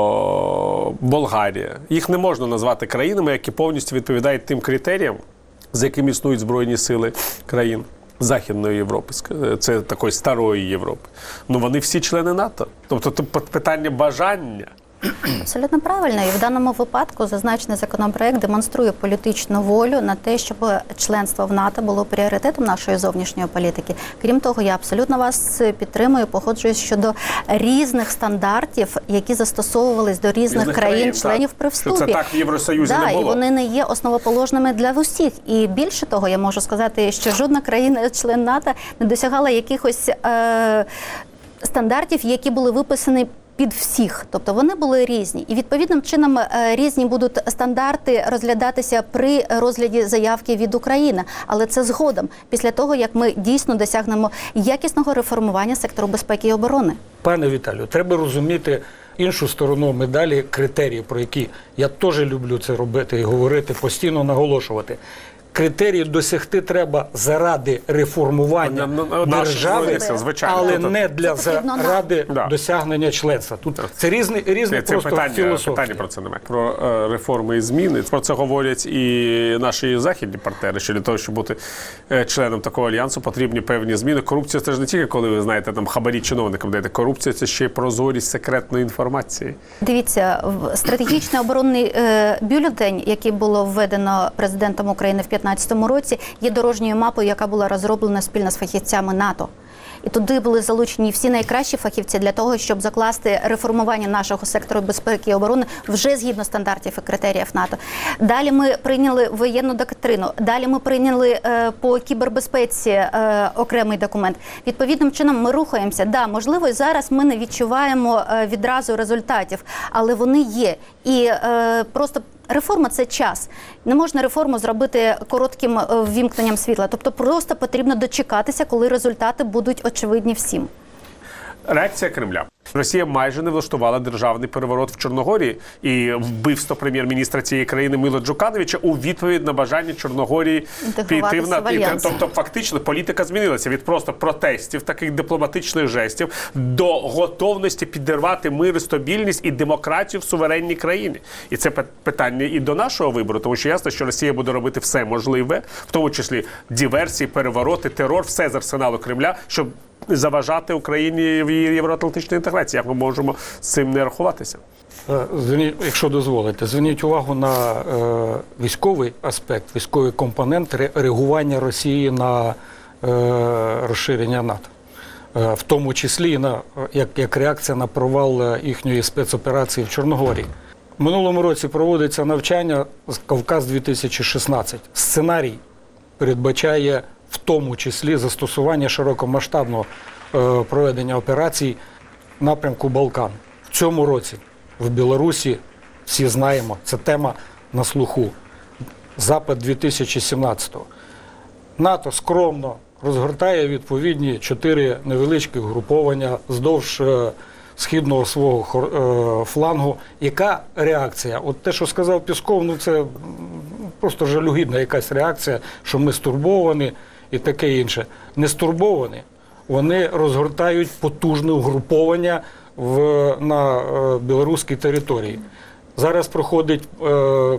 Болгарія. Їх не можна назвати країнами, які повністю відповідають тим критеріям, за якими існують Збройні сили країн Західної Європи, це такої старої Європи. Ну вони всі члени НАТО. Тобто питання бажання. Абсолютно правильно. І в даному випадку зазначений законопроект демонструє політичну волю на те, щоб членство в НАТО було пріоритетом нашої зовнішньої політики. Крім того, я абсолютно вас підтримую, погоджуюсь щодо різних стандартів, які застосовувались до різних, різних країн-членів при вступі. Що це так в Євросоюзі да, не було. І вони не є основоположними для усіх. І більше того, я можу сказати, що жодна країна-член НАТО не досягала якихось е- стандартів, які були виписані під всіх. Тобто вони були різні. І відповідним чином різні будуть стандарти розглядатися при розгляді заявки від України. Але це згодом, після того, як ми дійсно досягнемо якісного реформування сектору безпеки і оборони. Пане Віталію, треба розуміти іншу сторону медалі, критерії, про які я теж люблю це робити і говорити, постійно наголошувати. Критерії досягти треба заради реформування на, на, держави, звичайно, але тут, не для заради да. досягнення членства. Тут це різні, різні це, просто питання, філософії. Питання про це немає. Про е, реформи і зміни. Про це говорять і наші західні партнери, що для того, щоб бути е, членом такого альянсу, потрібні певні зміни. Корупція – це ж не тільки, коли ви знаєте, там хабарі чиновникам даєте. Корупція – це ще й прозорість секретної інформації. Дивіться, стратегічний оборонний е, бюлетень, який було введено президентом України в дві тисячі п'ятнадцятому році, є дорожньою мапою, яка була розроблена спільно з фахівцями НАТО. і туди були залучені всі найкращі фахівці для того, щоб закласти реформування нашого сектору безпеки і оборони вже згідно стандартів і критеріїв НАТО. Далі ми прийняли воєнну доктрину, далі ми прийняли е, по кібербезпеці е, окремий документ. Відповідним чином ми рухаємося. Да, можливо, зараз ми не відчуваємо е, відразу результатів, але вони є. І е, просто реформа – це час. Не можна реформу зробити коротким е, ввімкненням світла. Тобто просто потрібно дочекатися, коли результати будуть очевидні всім. Реакція Кремля. Росія майже не влаштувала державний переворот в Чорногорії і вбивство прем'єр-міністра цієї країни Мила Джукановича у відповідь на бажання Чорногорії піти в НАТО. Тобто фактично політика змінилася від просто протестів, таких дипломатичних жестів, до готовності підірвати мир, стабільність і демократію в суверенній країні. І це питання і до нашого вибору, тому що ясно, що Росія буде робити все можливе, в тому числі диверсії, перевороти, терор, все з арсеналу Кремля, щоб заважати Україні в її євроатлантичній інтеграції. Як ми можемо з цим не рахуватися? Зверніть, якщо дозволите, зверніть увагу на е, військовий аспект, військовий компонент реагування Росії на е, розширення НАТО. Е, в тому числі на, як, як реакція на провал їхньої спецоперації в Чорногорії. В минулому році проводиться навчання «Кавказ дві тисячі шістнадцять». Сценарій передбачає в тому числі застосування широкомасштабного е, проведення операцій в напрямку Балкан. В цьому році в Білорусі, всі знаємо, це тема на слуху. Запад дві тисячі сімнадцятого. НАТО скромно розгортає відповідні чотири невеличкі угруповання вздовж е, східного свого е, флангу. Яка реакція? От те, що сказав Пісков, ну це просто жалюгідна якась реакція, що ми стурбовані і таке інше. Не стурбовані, вони розгортають потужне угруповання в, на е, білоруській території. Зараз проходить е,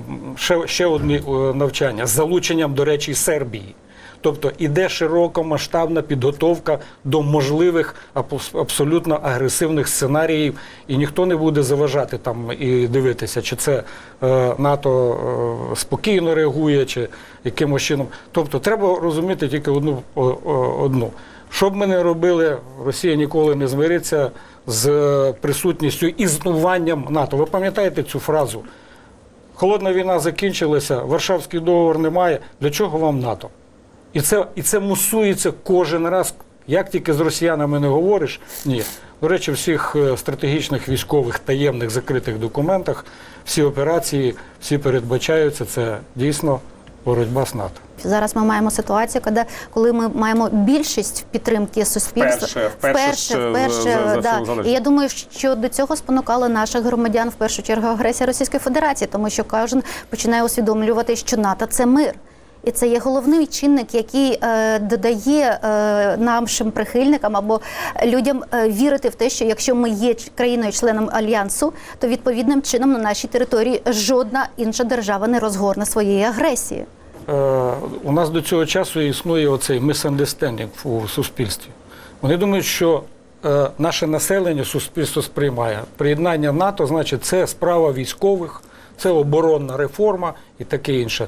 ще, ще одне навчання з залученням, до речі, Сербії. Тобто іде широкомасштабна підготовка до можливих абсолютно агресивних сценаріїв, і ніхто не буде заважати там і дивитися, чи це е, НАТО е, спокійно реагує, чи якимось чином. Тобто треба розуміти тільки одну, о, о, одну. Що б ми не робили, Росія ніколи не змириться з присутністю, існуванням НАТО. Ви пам'ятаєте цю фразу? Холодна війна закінчилася, Варшавський договор немає, для чого вам НАТО? І це, і це мусується кожен раз, як тільки з росіянами не говориш. Ні. До речі, в всіх стратегічних військових таємних закритих документах всі операції, всі передбачаються, це дійсно боротьба з НАТО. Зараз ми маємо ситуацію, коли, коли ми маємо більшість підтримки суспільства. Вперше, вперше, вперше, за, за, да. за І я думаю, що до цього спонукало наших громадян в першу чергу агресія Російської Федерації, тому що кожен починає усвідомлювати, що НАТО – це мир. І це є головний чинник, який е, додає е, нашим прихильникам або людям е, вірити в те, що якщо ми є країною-членом Альянсу, то відповідним чином на нашій території жодна інша держава не розгорне своєї агресії. Е, у нас до цього часу існує оцей misunderstanding у суспільстві. Вони думають, що е, наше населення, суспільство сприймає. Приєднання НАТО, значить, це справа військових, це оборонна реформа і таке інше.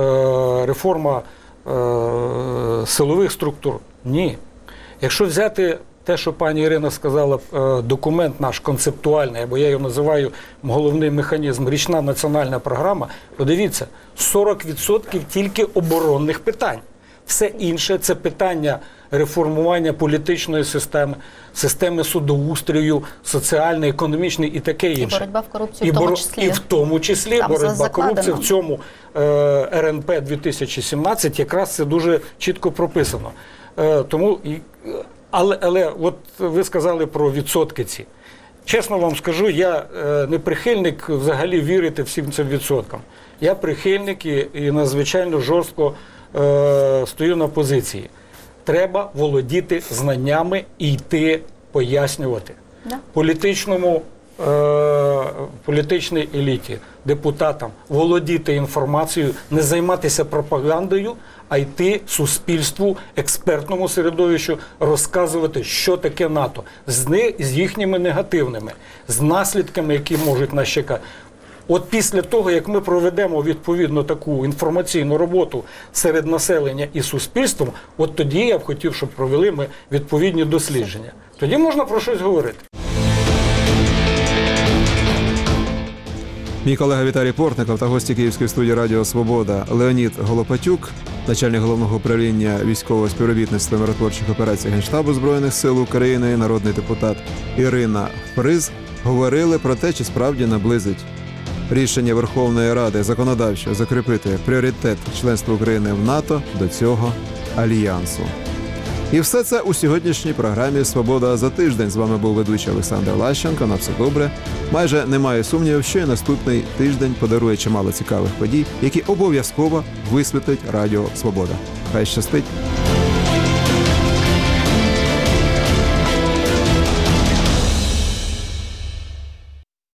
Реформа е, силових структур. Ні. Якщо взяти те, що пані Ірина сказала, е, документ наш концептуальний, або я його називаю головний механізм, річна національна програма, подивіться, сорок відсотків тільки оборонних питань. Все інше – це питання реформування політичної системи, системи судоустрою, соціальної, економічної і таке інше. І боротьба в корупцію і в тому боро... числі. І в тому числі Там боротьба корупції. В цьому е, ер ен пе дві тисячі сімнадцять якраз це дуже чітко прописано. Е, тому, але, але от ви сказали про відсотки ці. Чесно вам скажу, я е, не прихильник взагалі вірити всім цим відсоткам. Я прихильник і, і надзвичайно жорстко е, стою на позиції. Треба володіти знаннями і йти пояснювати. Да. Політичному, е, політичній еліті, депутатам володіти інформацією, не займатися пропагандою, а йти суспільству, експертному середовищу, розказувати, що таке НАТО. З, не, з їхніми негативними, з наслідками, які можуть нас чекати. От після того, як ми проведемо відповідно таку інформаційну роботу серед населення і суспільством, от тоді я б хотів, щоб провели ми відповідні дослідження. Тоді можна про щось говорити. Мій колега Віталій Портников та гості Київської студії Радіо Свобода Леонід Голопатюк, начальник головного управління військового співробітництва і миротворчих операцій Генштабу Збройних сил України, народний депутат Ірина Фриз, говорили про те, чи справді наблизить рішення Верховної Ради законодавчо закріпити пріоритет членства України в НАТО до цього альянсу. І все це у сьогоднішній програмі «Свобода за тиждень». З вами був ведучий Олександр Лащенко. На все добре. Майже немає сумнівів, що і наступний тиждень подарує чимало цікавих подій, які обов'язково висвітлить Радіо Свобода. Хай щастить!